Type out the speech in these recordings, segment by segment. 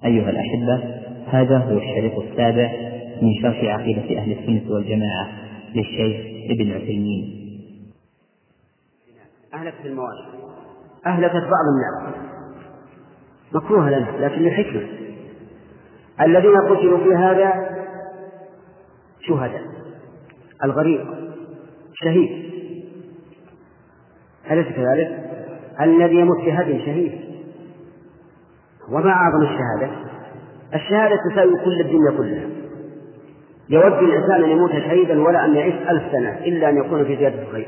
أيها الأحبة، هذا هو الشريط السابع من شرح عقيدة أهل السنة والجماعة للشيخ ابن عثيمين. أهلكت المواشي، أهلكت بعض الناس مكروه لنا لكن لحكمة. الذين قتلوا في هذا شهداء، الغريق شهيد، أليس كذلك؟ الذي يموت في هدم شهيد. وما أعظم الشهادة؟ الشهادة تساوي كل الدنيا كلها. يود الإنسان أن يموت شهيدا ولا أن يعيش 1000 سنة إلا أن يكون في زيادة الخير.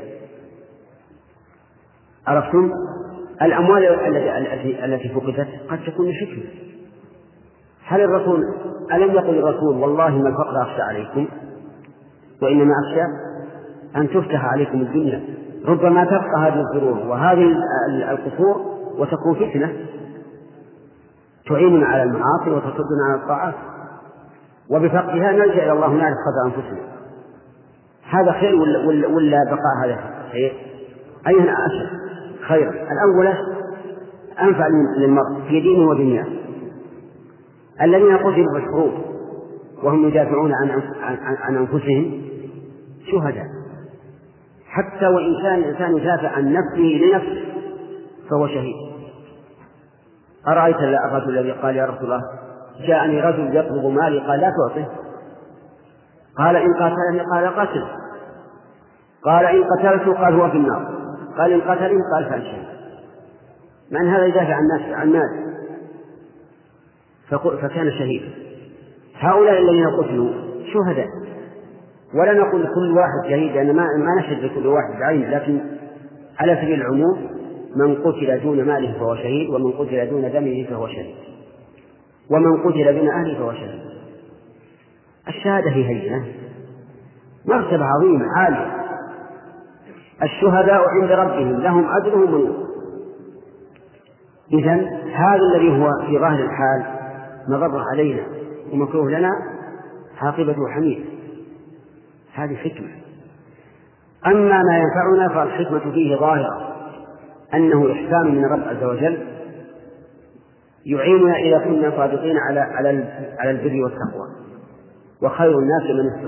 عرفتم؟ الأموال التي فقدت قد تكون حكمة. هل الرسول ألم يقل الرسول والله ما الفقر أخشى عليكم وإنما أخشى أن تفتح عليكم الدنيا؟ ربما تبقى هذه الظروف وهذه القصور وتكون فتنة تعيننا على المعاصي وتصدنا على الطاعات، وبفقدها نلجأ إلى الله نعرف قدر أنفسنا. هذا خير ولا بقاء هذا خير؟ أيهما أشد خيرا؟ الأول أنفع للمرء في دينه ودنياه. الذين قتلوا في الحروب وهم يدافعون عن أنفسهم شهداء، حتى وإن كان الإنسان يدافع عن نفسه لنفسه فهو شهيد. أرأيت الرجل الذي قال يا رسول الله جاءني رجل يطلب مالي، قال لا تعطه، قال إن قاتلني قال قاتل، قال إن قتلته قال هو في النار، قال إن قتلني قال فأنشأ. مع أن هذا يدافع عن الناس فكان شهيدا. هؤلاء الذين قتلوا شهداء، ولا نقول كل واحد شهيد لأن ما نشهد لكل واحد بعين، لكن على سبيل العموم من قتل دون ماله فهو شهيد، ومن قتل دون دمه فهو شهيد، ومن قتل دون أهله فهو شهيد. الشهادة هي هينة، مرتبة عظيمة عالية. الشهداء عند ربهم لهم أجرهم ونور. إذن هذا الذي هو في ظاهر الحال مضر علينا ومكروه لنا عاقبته حميد، هذه حكمة. أما ما ينفعنا فالحكمة فيه ظاهرة، أنه إحسان من رب عز وجل يعيننا إذا كنا صادقين على البر والتقوى. وخير الناس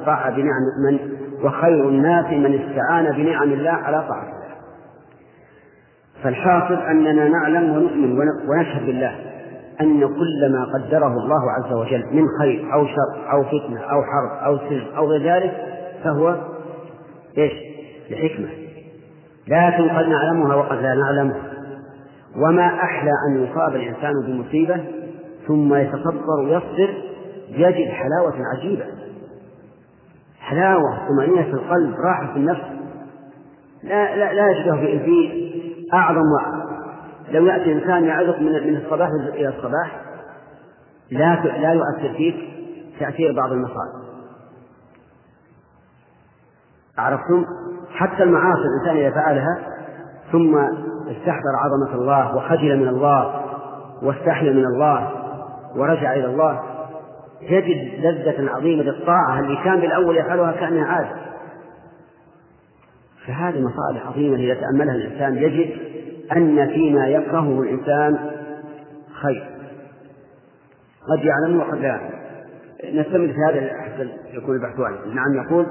من استعان بنعم الله على طاعة الله. فالحاصل أننا نعلم ونؤمن ونشهد بالله أن كل ما قدره الله عز وجل من خير أو شر أو فتنة أو حرب أو سلم أو غير ذلك فهو لحكمة، لكن قد نعلمها وقد لا نعلمها. وما أحلى أن يصاب الإنسان بمصيبة ثم يتصبر ويصبر يجد حلاوة عجيبة، حلاوة طمأنينة في القلب، راحة في النفس لا يجده في أعظم وعظ. لو يأتي إنسان يعظك من الصباح إلى الصباح لا يؤثر فيك تأثير بعض المصائب. عرفتم؟ حتى المعاصي الإنسان إذا فعلها ثم استحضر عظمة الله وخجل من الله واستحيا من الله ورجع إلى الله يجد لذة عظيمة للطاعة اللي كان بالأول يفعلها كأنها عادة. فهذه مصالح عظيمة إذا تأملها الإنسان يجد أن فيما يكرهه الإنسان خير، قد يعلم وقد لا يعلم. نستمر في هذا حتى يكون البحث عنه. نعم، يقول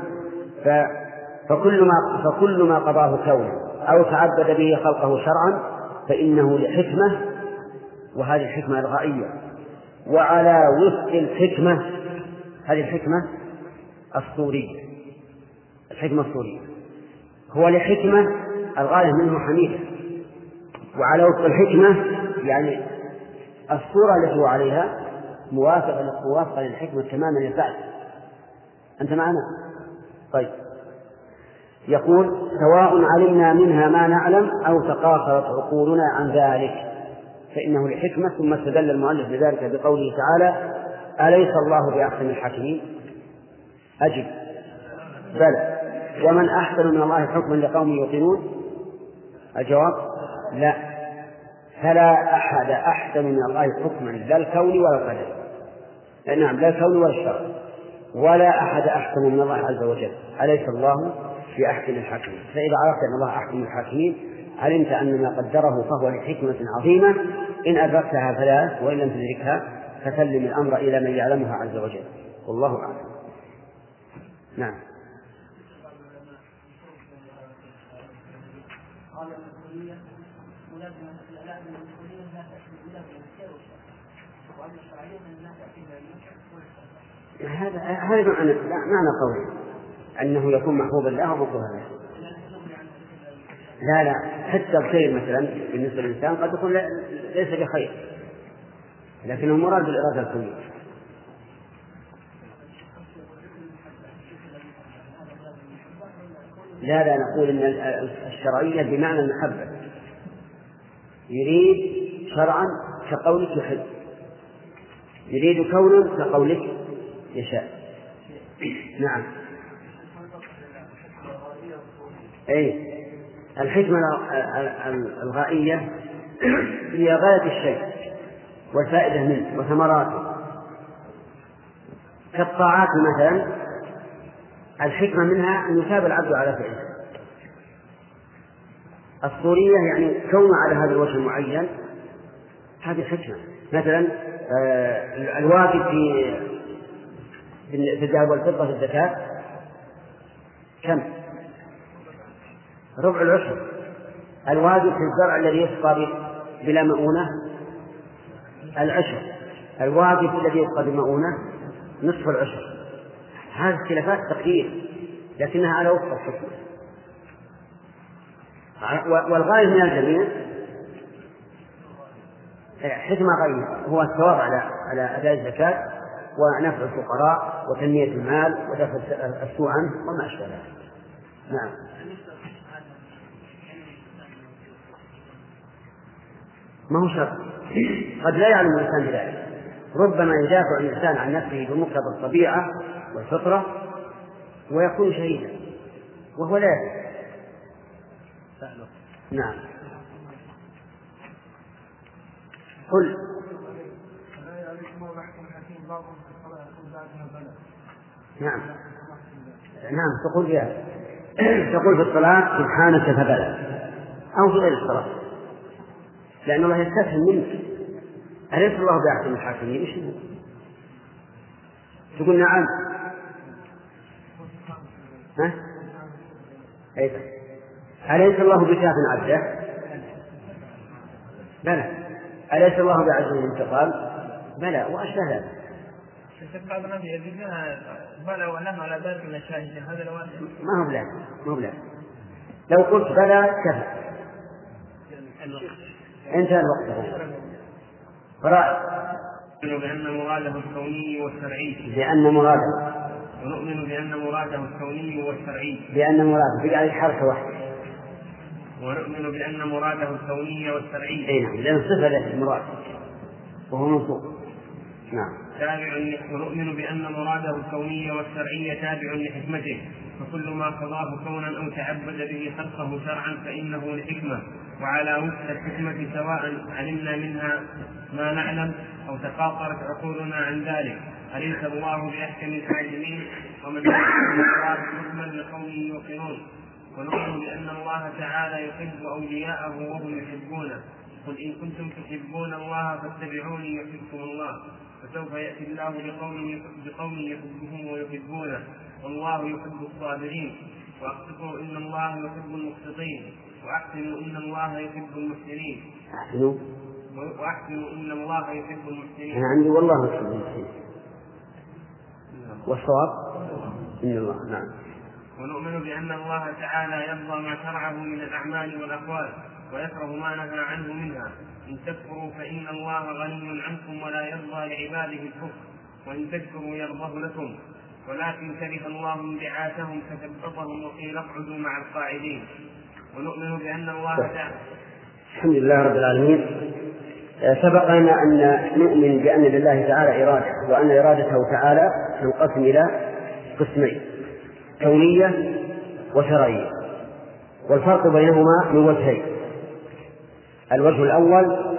فكل ما قضاه كونه أو تعبد به خلقه شرعا فإنه لحكمة، وهذه الحكمة الغائية. وعلى وفق الحكمة، هذه الحكمة الصورية، الحكمة الصورية هو لحكمة الغاية منه حميدة. وعلى وفق الحكمة يعني الصورة التي هو عليها موافقة للحكمة تماما يفعل. أنت معنا؟ طيب، يقول سواء علمنا منها ما نعلم أو تقاصرت عقولنا عن ذلك فإنه لحكمة. ثم استدل المؤلف لذلك بقوله تعالى أليس الله بأحسن الحاكمين؟ أجب بلى، ومن أحسن من الله حكما لقوم يوقنون؟ الجواب لا، فلا أحد أحسن من الله حكما لا الكون ولا القدر. نعم، لا الكون ولا الشرع، ولا أحد أحسن من الله عز وجل. أليس الله بأحسن الحاكمين؟ فإذا عرفت أن الله أحسن الحاكمين علمت أن ما قدره فهو لحكمة عظيمة إن أدركتها فلا، وإن لم تدركها فسلم الأمر إلى من يعلمها عز وجل، والله أعلم. نعم. هذا معنى قوله أنه يكون محبوبا له ومكروها له. لا حتى الخير مثلا بالنسبة للإنسان قد يكون ليس بخير، لكنه مراد بالإرادة الكلية. لا نقول إن الشرعية بمعنى المحبة، يريد شرعا كقولك يحب، يريد كونا كقولك يشاء. نعم. أي الحكمة الغائية هي غاية الشيء والفائدة منه وثمراته، كالطاعات مثلا الحكمة منها أن يثاب العبد على فعله. الصورية يعني كونه على هذا الوجه المعين، هذه حكمة. مثلا الواجب في الذهب والفضة في الزكاة كم؟ ربع العشر. الواجب في الزرع الذي يسقى بلا مؤونة العشر. الواجب الذي يسقى بمؤونة نصف العشر. هذه اختلافات تقدير، لكنها على وفق الحكمة. والغاية من الجميع حكمة غير هو الثواب على أداء الزكاة ونفع الفقراء وتنمية المال ودفع السوء عنه وما أشبه ذلك. نعم. ما هو شرط، قد لا يعلم الإنسان بذلك. ربما يدافع الإنسان عن نفسه بمقتضى الطبيعة والفطرة ويكون شهيدا وهو لا يدري. نعم. قل. نعم تقول يا تقول في الصلاة سبحانك فبلى، أو في غير الصلاة، لأن الله يستفهم منك. أليس الله بأحسن الحاكمين؟ إيش تقول؟ نعم. أليس الله بكاف عبده؟ بلى. أليس الله بعزيز الانتقام؟ بلى. وأشبه ذلك. بعض الناس يزيدها بلى ولم على ذلك من الشاهد. هذا الواحد ما هو بلى. لو قلت بلى كفى انتهى الوقت. نؤمن بأن مراده الكوني والشرعي. ونؤمن بأن مراده الكوني والشرعي. بأن مراده بجعل حركة واحدة. ونؤمن بأن مراده الكوني والشرعي. أي نعم، لأن صفة له المراد وهو منصوب. نعم. ونؤمن بأن مراده الكوني والشرعي تابع لحكمته، فكل ما قضاه كونا أو تعبد به خلقه شرعا فإنه لحكمة، وعلى وفق الحكمة سواء علمنا منها ما نعلم أو تقاطرت عقولنا عن ذلك. أليس الله بأحكم الحاكمين؟ ومن المراد حكما لقوم يوقنون. ونؤمن بأن الله تعالى يحب أولياءه وهم يحبونه. قل إن كنتم تحبون الله فاتبعوني يحبكم الله. فسوف يأتي الله بقوم يحبهم ويحبونه، والله يحب الصابرين. وأقسطوا إن الله يحب المقسطين، وأحسنوا إن الله يحب المحسنين. وأحسنوا إن الله يحب المحسنين. أنا عندي والله يحب المحسنين والصواب إن الله. نعم. ونؤمن بأن الله تعالى يرضى ما شرعه من الأعمال والأقوال ويكره ما نهى عنه منها. إن تكفروا فإن الله غني عنكم ولا يرضى لعباده الكفر، وإن تشكروا يرضه لكم، ولكن كره الله انبعاثهم فثبطهم وقيل اقعدوا مع القاعدين. ونؤمن بأن الله تعالى. الحمد لله رب العالمين. سبق لنا أن نؤمن بأن لله تعالى إرادة، وأن إرادته تعالى تنقسم إلى قسمين: كونية وشرعية، والفرق بينهما من وجهين. الوجه الأول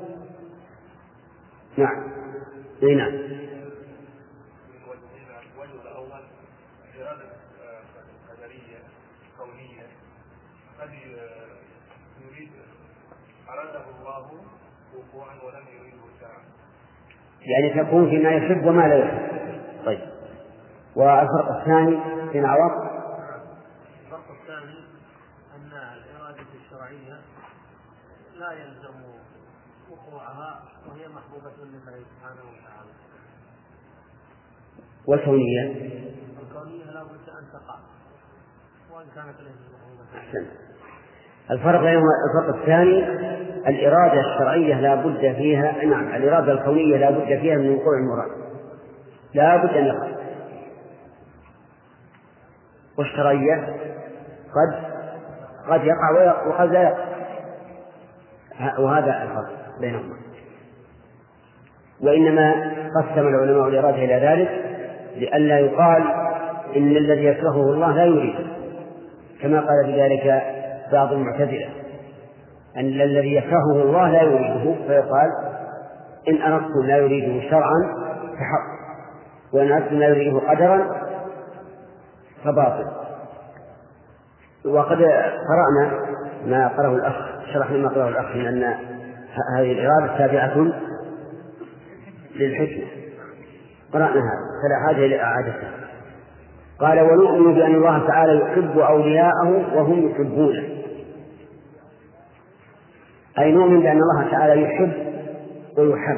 نعم. الوجه الأول إرادة قدرية كونية، قد يريد أراده الله وقوعا ولم يريده شرعا. يعني تكون فيما يحب وما لا يحب. طيب، والفرق الثاني في عوض. الفرق الثاني أن الإرادة الشرعية لا يلزم وقوعها وهي محبوبة لله سبحانه وتعالى. والكونية لا بد أن تقع وإن كانت ليست محبوبة. أحسن. الفرق بينهما الفرق الثاني الإرادة الشرعية لا بد فيها، نعم الإرادة الكونية لا بد فيها من وقوع المراد، لا بد أن يقع. والشرعية قد يقع وقد لا يقع، وهذا الفرق بينهما. وإنما قسم العلماء الإرادة إلى ذلك لئلا يقال إن الذي يكرهه الله لا يريده، كما قال بذلك بعض المعتزلة أن الذي يكرهه الله لا يريده، فيقال إن أردتم لا يريده شرعا فحق، وإن أردتم لا يريده قدرا فباطل. وقد قرأنا ما قرأه الأخ، شرحنا ما قرأه الأخ من أن هذه الإرادة تابعة للحكمة، قرأنا هذا فلا حاجة إلى إعادته. قال ونؤمن بأن الله تعالى يحب أولياءه وهم يحبونه، أي نؤمن بأن الله تعالى يحب ويحب،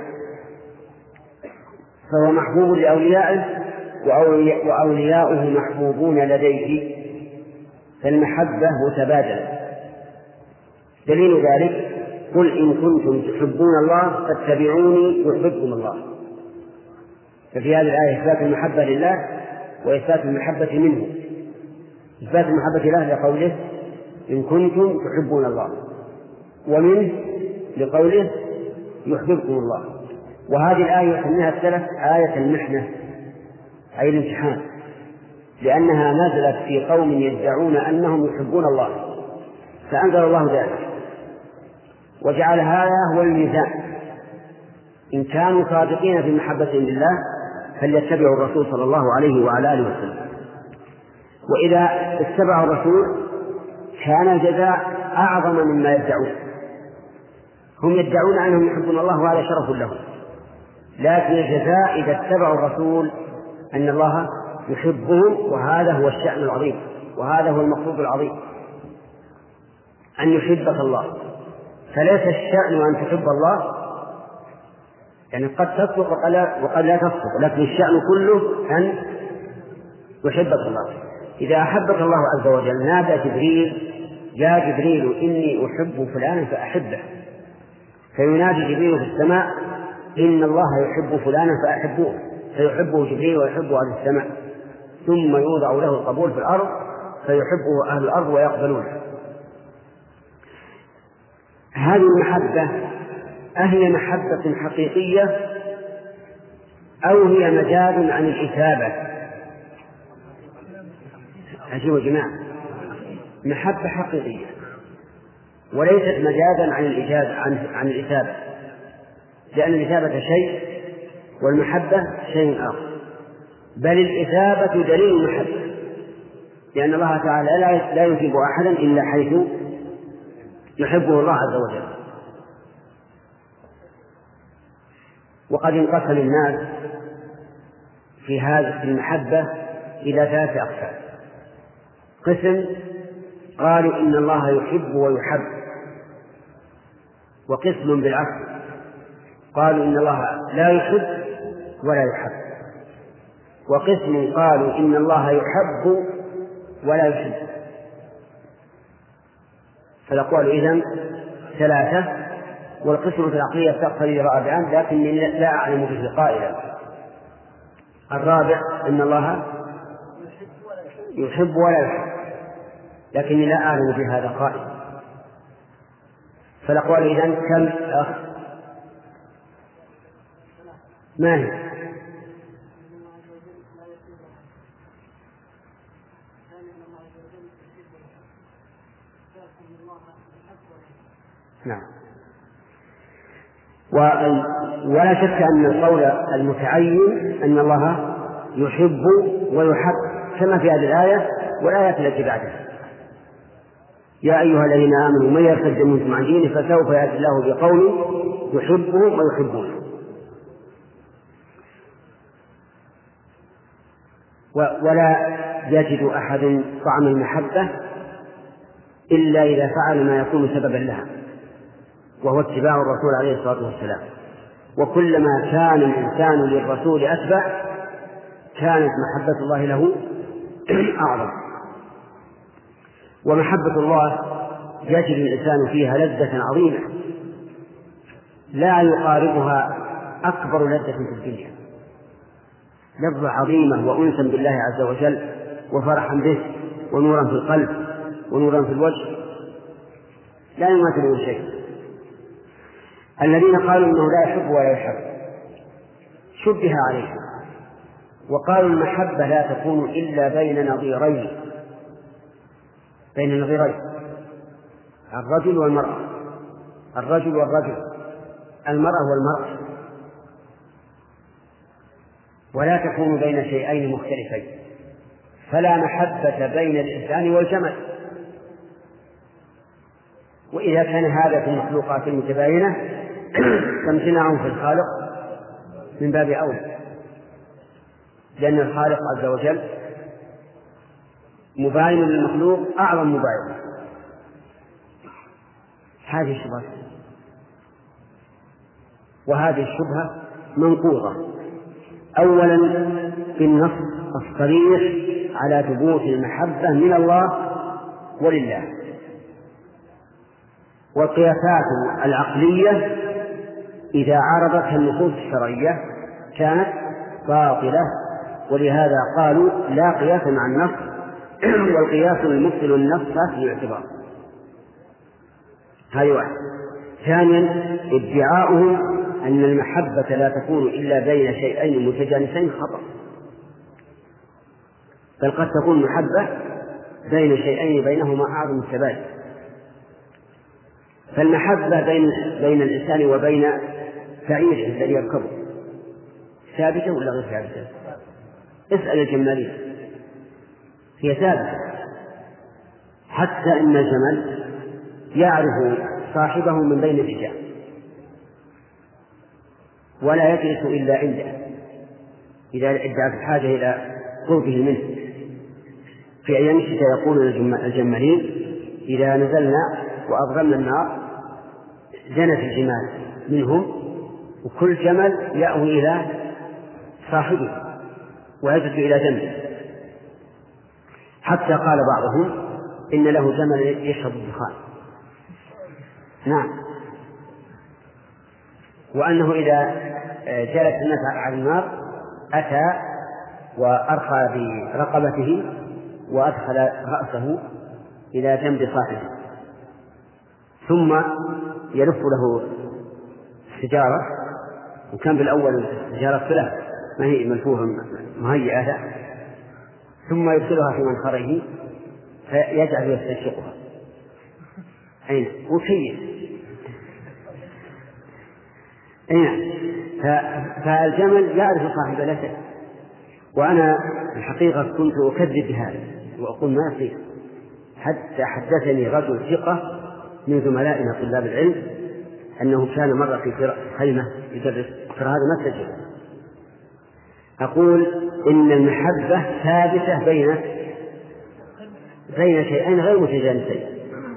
فهو محبوب لأوليائه وأولياؤه محبوبون لديه، فالمحبة متبادلة. دليل ذلك قل إن كنتم تحبون الله فاتبعوني يحببكم الله. ففي هذه الآية إثبات المحبة لله وإثبات المحبة منه. إثبات المحبة له لقوله إن كنتم تحبون الله، ومنه لقوله يحببكم الله. وهذه الآية يسميها السلف آية المحنة، أي الامتحان، لأنها نزلت في قوم يدعون أنهم يحبون الله، فأنزل الله ذلك وجعل هذا هو الميزان. إن كانوا صادقين في محبتهم لله فليتبعوا الرسول صلى الله عليه وعلى آله وسلم، وإذا اتبعوا الرسول كان الجزاء أعظم مما يدعون. هم يدعون أنهم يحبون الله وهذا شرف لهم، لكن الجزاء إذا اتبعوا الرسول أن الله يحبهم، وهذا هو الشأن العظيم، وهذا هو المقصود العظيم، أن يحبك الله. فليس الشأن أن تحب الله، يعني قد تصدق وقد لا تصدق، لكن الشأن كله أن يحبك الله. إذا أحبك الله عز وجل نادى جبريل يا جبريل إني أحب فلانا فأحبه، فينادي جبريل في السماء إن الله يحب فلانا فأحبوه، فيحبه جبريل ويحبه أهل السماء، ثم يوضع له القبول في الأرض فيحبه أهل الأرض ويقبلونه. هذه المحبة أهي محبة حقيقية أو هي مجاز عن الإثابة؟ عجيب يا جماعة، محبة حقيقية وليست مجازا عن الإثابة، لأن الإثابة شيء والمحبة شيء آخر، بل الإثابة دليل المحبة، لأن الله تعالى لا يثيب أحدا إلا حيث يحبه الله عز وجل. وقد انقسم الناس في هذه المحبة إلى 3 أقسام. قسم قالوا إن الله يحب ويحب، وقسم بالعكس قالوا إن الله لا يحب ولا يحب، وقسم قالوا إن الله يحب ولا يحب. فالأقوال إذن 3، والقسمة العقلية تقتضي رابعا لكني لا أعلم به قائلا. الرابع أن الله يحب ولا يحب، لكني لا أعلم بهذا قائلا. فالأقوال إذن كم أخ؟ ما هي؟ نعم. ولا شك أن القول المتعين أن الله يحب ويحب كما في هذه الآية والآيات التي بعدها. يا أيها الذين آمنوا من يرتد منكم عن دينه فسوف يأتي الله بقوم يحبهم ويحبونه. ولا يجد أحد طعم المحبة إلا إذا فعل ما يكون سببا لها، وهو اتباع الرسول عليه الصلاة والسلام. وكلما كان الإنسان للرسول أتبع كانت محبة الله له أعظم. ومحبة الله يجد الإنسان فيها لذة عظيمة لا يقاربها أكبر لذة في الدنيا، لذة عظيمة وأنسا بالله عز وجل وفرحا به ونورا في القلب ونورا في الوجه لا يماثله شيء. الذين قالوا إنه لا يحب ولا يحب شبه عليهم وقالوا المحبة لا تكون إلا بين نظيرين، الرجل والمرأة، الرجل والرجل، المرأة والمرأة، ولا تكون بين شيئين مختلفين. فلا محبة بين الإنسان والجمل، وإذا كان هذا في المخلوقات المتباينة فامتناعهم في الخالق من باب أولى، لأن الخالق عز وجل مباين للمخلوق أعظم مباين. هذه الشبهة، وهذه الشبهة منقوضة أولا بالنص الصريح على ثبوت المحبة من الله ولله، والقياسات العقلية إذا عارضتها النصوص الشرعية كانت باطلة، ولهذا قالوا لا قياس مع النص، والقياس المبطل النص في الاعتبار. هذه واحد. ثانيا ادعاؤهم أن المحبة لا تكون إلا بين شيئين متجانسين خطأ، بل قد تكون محبة بين شيئين بينهما أعظم التباين. فالمحبة بين الإنسان وبين بعيره الذي يركبه ثابتة ولا غير ثابتة؟ اسأل الجمالين، هي ثابتة، حتى إن الجمل يعرف صاحبه من بين الرجال ولا يجلس إلا عنده إذا ادعت الحاجة إلى قربه منه. في أيام الشتاء يقول الجمالين إذا نزلنا وأضغمنا النار جنت الجمال منهم، وكل جمل يأوي إلى صاحبه ويجلس إلى جنبه، حتى قال بعضهم إن له جمل يشرب الدخان. نعم، وأنه إذا جلس الناس على النار أتى وأرخى برقبته وأدخل رأسه إلى جنب صاحبه، ثم يلف له سجارة، وكان بالأول سجارة فلة ما هي ملفوفة مهيئة، ثم يدخلها في منخره فيجعل يستنشقها. أين وكيف أين فالجمل يعرف صاحب له. وأنا الحقيقة كنت أكذب بهذا وأقول ما فيه، حتى حدثني رجل ثقة من زملائنا طلاب العلم أنه كان مرة في خيمة يدرس هذا ما سجل. أقول إن المحبة ثابتة بين شيئين غير متجانسين،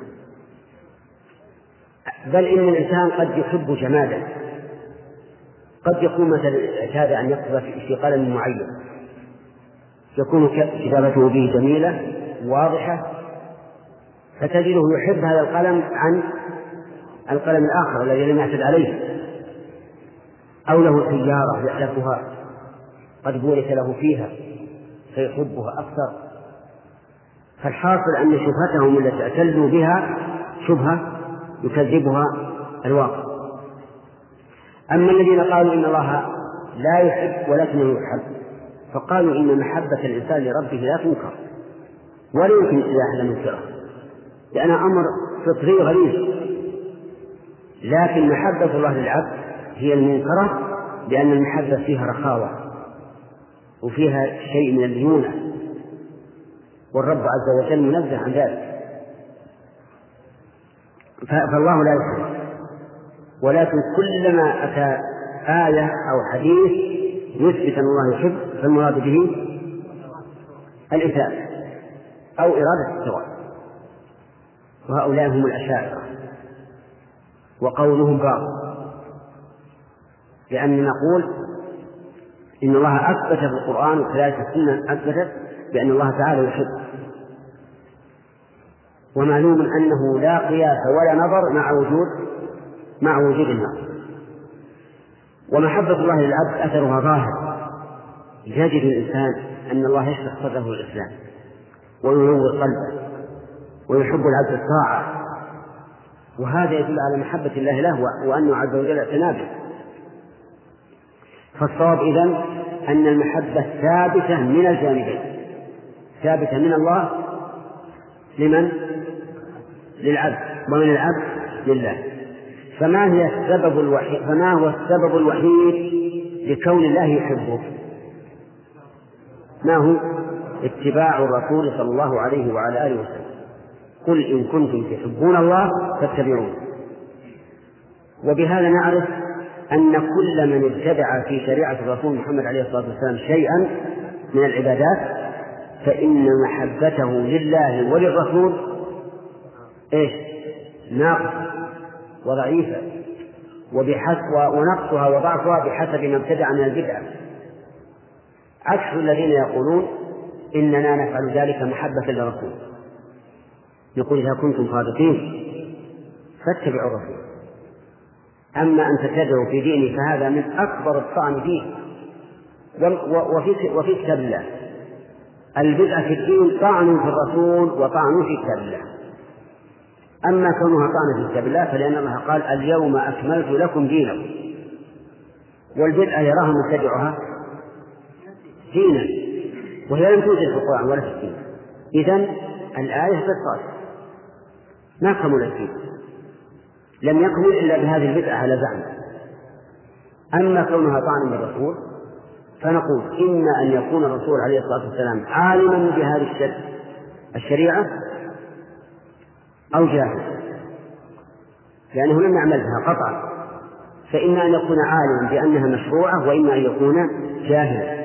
بل إن الإنسان قد يحب جمالا، قد يكون مثلا اعتاد أن يكتب في قلم معين يكون كتابته به جميلة واضحة، فتجده يحب هذا القلم عن القلم الآخر الذي لم يعتد عليه، أو له سيارة يحلفها قد بورك له فيها فيحبها أكثر. فالحاصل أن شبهتهم التي اعتدوا بها شبهة يكذبها الواقع. أما الذين قالوا إن الله لا يحب ولكنه يحب، فقالوا إن محبة الإنسان لربه لا تنكر ولا يمكن إزاحة منكرها، لأنها أمر فطري غريب. لكن محبة الله للعبد هي المنكرة، لأن المحبة فيها رخاوة وفيها شيء من الليونة، والرب عز وجل منزه عن ذلك. فالله لا يحب، ولكن كلما أتى آية أو حديث يثبت أن الله يحب فالمراد به الإثابة أو إرادة الثواب، وهؤلاء هم الأشاعرة، وقولهم باطل، لأننا نقول إن الله أثبت في القرآن وكذلك السنة أثبتت بأن الله تعالى يحب، ومعلوم أنه لا قياس ولا نظر مع وجود النظر. ومحبة الله للعبد أثرها ظاهر، يجد الإنسان أن الله يشرح صدره الإسلام وينور قلبه ويحب العبد الطاعة، وهذا يدل على محبة الله له وأنه عز وجل اعتنى به. فالصواب إذن أن المحبة ثابتة من الجانبين، ثابتة من الله لمن؟ للعبد، ومن العبد لله. فما هو السبب الوحيد لكون الله يحبه؟ ما هو؟ اتباع الرسول صلى الله عليه وعلى آله وسلم. قل إن كنتم تحبون الله فاتبعون. وبهذا نعرف أن كل من ابتدع في شريعة الرسول محمد عليه الصلاة والسلام شيئا من العبادات فإن محبته لله وللرسول ناقصة وضعيفة، ونقصها وضعفها بحسب ما ابتدع من البدعة، عكس الذين يقولون إننا نفعل ذلك محبة للرسول. يقول إذا كنتم صادقين فاتبعوا الرسول، أما أن تتبعوا في ديني فهذا من أكبر الطعن فيه وفي كتاب الله. البدعة في الدين طعن في الرسول وطعن في كتاب الله. أما كونها طعن في كتاب الله فلأن الله قال اليوم أكملت لكم دينكم، والبدعة يراها مبتدعها دينا وهي لم توجد في القرآن ولا في الدين. إذن الآية بالصادق ما كمل الدين، لم يكمل إلا بهذه البدعة على زعم. أما كونها طعن بالرسول فنقول إما أن يكون الرسول عليه الصلاة والسلام عالما بهذه الشريعة أو جاهل، لأنه لم يعمل بها قطعا، فإما أن يكون عالما بأنها مشروعة وإما أن يكون جاهلا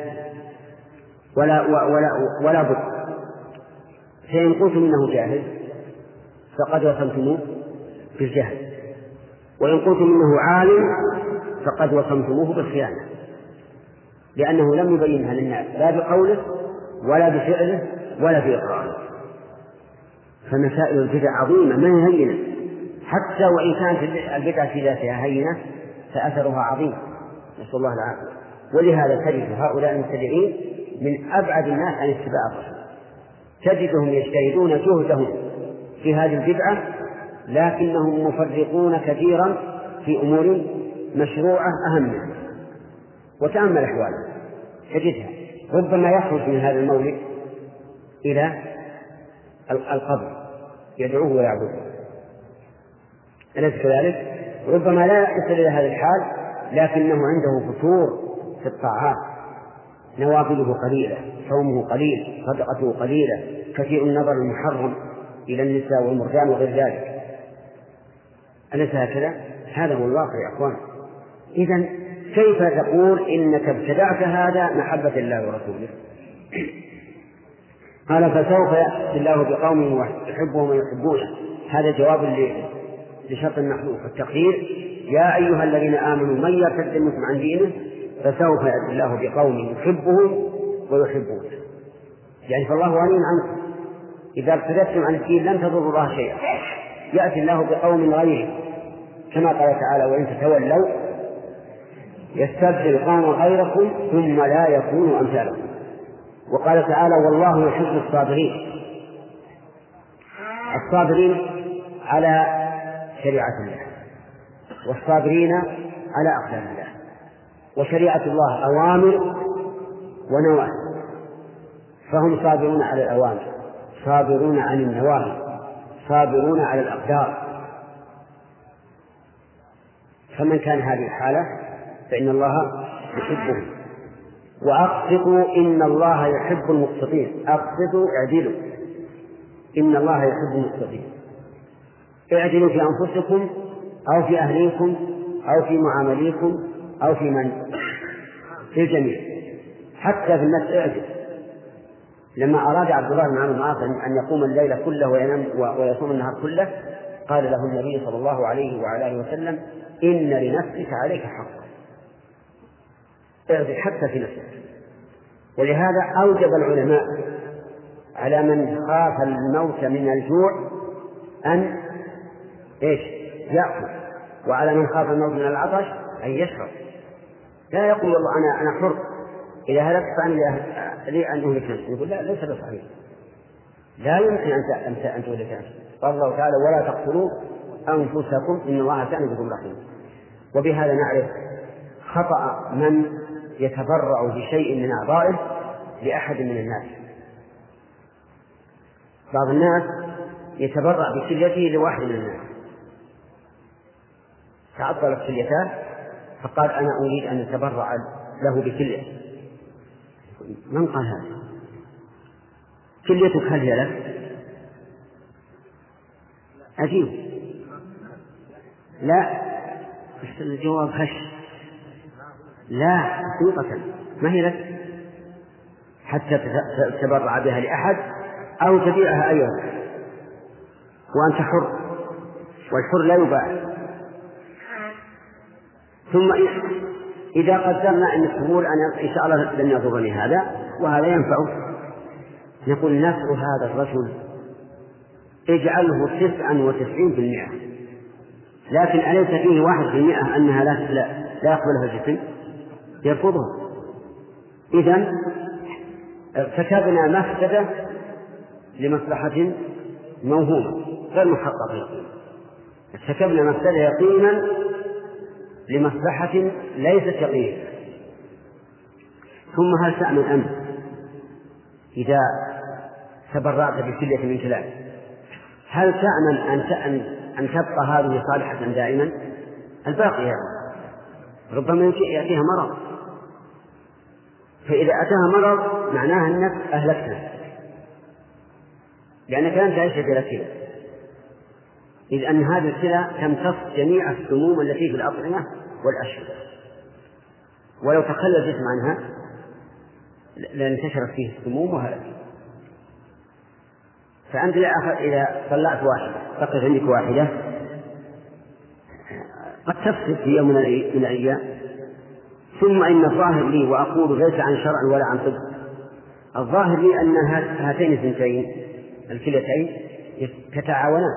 ولا بد. فإن قلتم إنه جاهل فقد وصمتموه بالجهل، وإن قلتم إنه عالم فقد وصمتموه بالخيانة، لأنه لم يبينها للناس لا بقوله ولا بفعله ولا بإقراره. فمسائل البدع عظيمة ما هي هينة، حتى وإن كانت البدعة في ذاتها هينة فأثرها عظيم، نسأل الله العافية. ولهذا تجد هؤلاء المبتدعين من أبعد الناس عن اتباع الرسول، تجدهم يجتهدون جهدهم في هذه البدعة لكنهم مفرقون كثيرا في أمور مشروعة أهم منها. وتأمل أحواله تجدها ربما يخرج من هذا المولد إلى القبر يدعوه ويعبده، أليس كذلك؟ ربما لا يصل إلى هذا الحال لكنه عنده فتور في الطاعات، نوافله قليلة، صومه قليل، صدقته قليلة، كثير النظر المحرم إلى النساء والمرجان وغير ذلك. أليس هكذا؟ هذا هو الواقع يا أخوان. إذن كيف تقول إنك ابتدعت هذا محبة الله ورسوله؟ قال فسوف يأتي الله بقوم يحبهم ويحبونه. هذا جواب لشرط المحذوف التقدير يا أيها الذين آمنوا من يرتد منكم عن دينه فسوف يأتي الله بقوم يحبهم ويحبونه. يعني فالله غني عنكم، إذا ارتدتم عن الدين لن تضروا الله شيئا، يأتي الله بقوم غيره كما قال تعالى وإن تتولوا يستبدل قوما غيركم ثم لا يكونوا أمثالكم. وقال تعالى والله يحب الصابرين على شريعة الله، والصابرين على أقدار الله. وشريعة الله أوامر ونواهي، فهم صابرون على الأوامر، صابرون عن النواهي، صابرون على الأقدار. فمن كان هذه الحالة فإن الله يحبه. وأقسطوا إن الله يحب المقسطين. أقسطوا اعدلوا، إن الله يحب المقسطين. اعدلوا في أنفسكم أو في أهليكم أو في معامليكم أو في الجميع، حتى في النفس اعدل. لما أراد عبد الله بن عمرو بن العاص أن يقوم الليل كله ويصوم النهار كله، قال له النبي صلى الله عليه وعلى آله وسلم: إن لنفسك عليك حق، اعدل حتى في نفسك. ولهذا أوجب العلماء على من خاف الموت من الجوع أن يأكل، وعلى من خاف الموت من العطش أن يشرب. لا يقول والله أنا حر، إذا هلكت فأنا لي أن أهلك نفسي. يقول لا، ليس بصحيح، لا يمكن أن تهلك نفسك. قال الله تعالى: ولا تقتلوا أنفسكم إن الله كان بكم رحيما. وبهذا نعرف خطأ من يتبرع بشيء من أعضائه لأحد من الناس. بعض الناس يتبرع بكليته لواحد من الناس، تعطلت كليته فقال: أنا أريد أن أتبرع له بكلية. من قال هذا؟ كليتك هل هي لك؟ عجيب. لا، الجواب هش. لا حقيقة ما هي لك حتى تتبرع بها لأحد أو تبيعها أيضا، وأنت حر، والحر لا يباع. ثم إذا قدرنا أن تقول أنا إن شاء الله لن يضرني هذا وهذا ينفعه، نقول: نفع هذا الرجل اجعله 99%، لكن أليس فيه 1% أنها لا يقبلها الجسم؟ يرفضها. إذن ارتكبنا مفسدة لمصلحة موهومة غير محققة يقينا، ارتكبنا مفسدة يقينا لمصلحة ليست يقينا. ثم هل تأمن أنت إذا تبرعت بكلية من كلاب، هل تأمن أن تبقى هذه صالحة دائما؟ الباقية ربما يأتيها مرض، فإذا أتاها مرض معناها أنك أهلكتها، لأنك لن تعيش بلا كلى، إذ أن هذه الكلى تمتص جميع السموم التي في الأطعمة والأشربة، ولو تخلى الجسم عنها لانتشرت فيه السموم وهلك. فأنت إذا طلعت واحدة تقف عندك واحدة قد تفسد في يوم من الأيام، ثم إن الظاهر لي، وأقول ليس عن شرع ولا عن طب، الظاهر لي أن هاتين الثنتين الكليتين تتعاونان،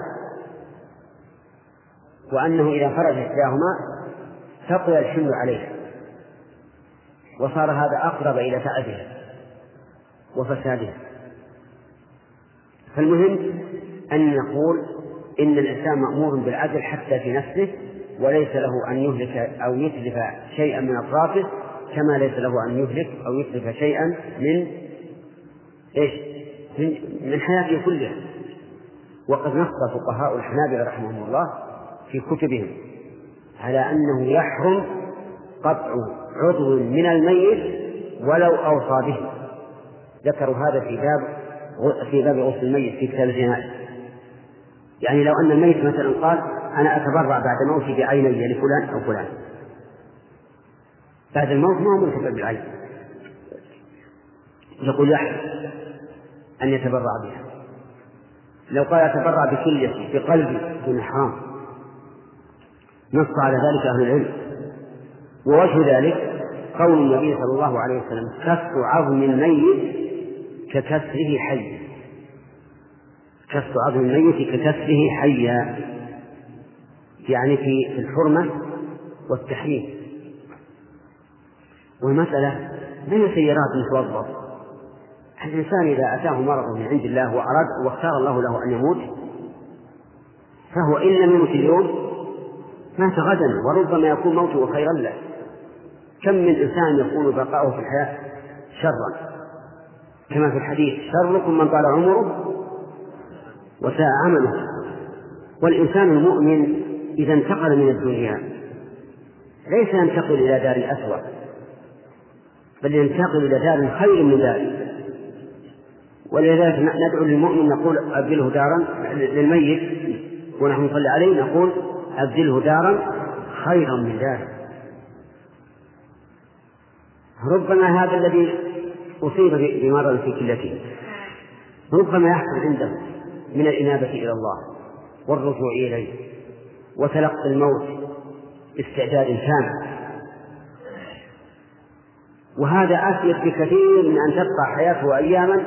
وأنه إذا خرج إحداهما ثقل الحمل عليها، وصار هذا أقرب إلى تعبها وفسادها. فالمهم أن نقول إن الإنسان مأمور بالعدل حتى في نفسه، وليس له أن يهلك أو يتلف شيئا من أطرافه، كما ليس له أن يهلك أو يتلف شيئا من حياته كلها. وقد نص فقهاء الحنابلة رحمهم الله في كتبهم على أنه يحرم قطع عضو من الميت ولو أوصى به. ذكروا هذا في باب غسل الميت في كتاب الجنائز. يعني لو أن الميت مثلا قال: أنا أتبرع بعد موتي بعيني لفلان أو فلان، بعد الموت ما هو منتفع بالعين، يقول يحرم أن يتبرع بها. لو قال أتبرع بكليتي بقلبي يكون حرام. نص على ذلك أهل العلم. ووجه ذلك قول النبي صلى الله عليه وسلم: كسر عظم الميت ككسره حيا. كسر عظم الميت ككسره حيا، يعني في الحرمة والتحريم. والمسألة ما هي سيارات متوظف. الإنسان إذا أتاه مرض من عند الله وأراد واختار الله له أن يموت، فهو إن لم يمت اليوم مات غدا، وربما يكون موته خيرا له. كم من إنسان يكون بقاؤه في الحياة شرا، كما في الحديث: شركم من طال عمره وساء عمله. والإنسان المؤمن إذا انتقل من الدنيا ليس ينتقل إلى دار الأسوأ، بل ينتقل إلى دار خير من داره. ولذلك ندعو للمؤمن نقول: أبدله دارا، للميت ونحن نصلي عليه نقول: أبدله دارا خيرا من داره. ربما هذا الذي أصيب بمرض في كليته ربما يحصل عنده من الإنابة إلى الله والرجوع إليه وتلقي الموت باستعداد تام، وهذا أسير بكثير من أن تبقى حياته أياما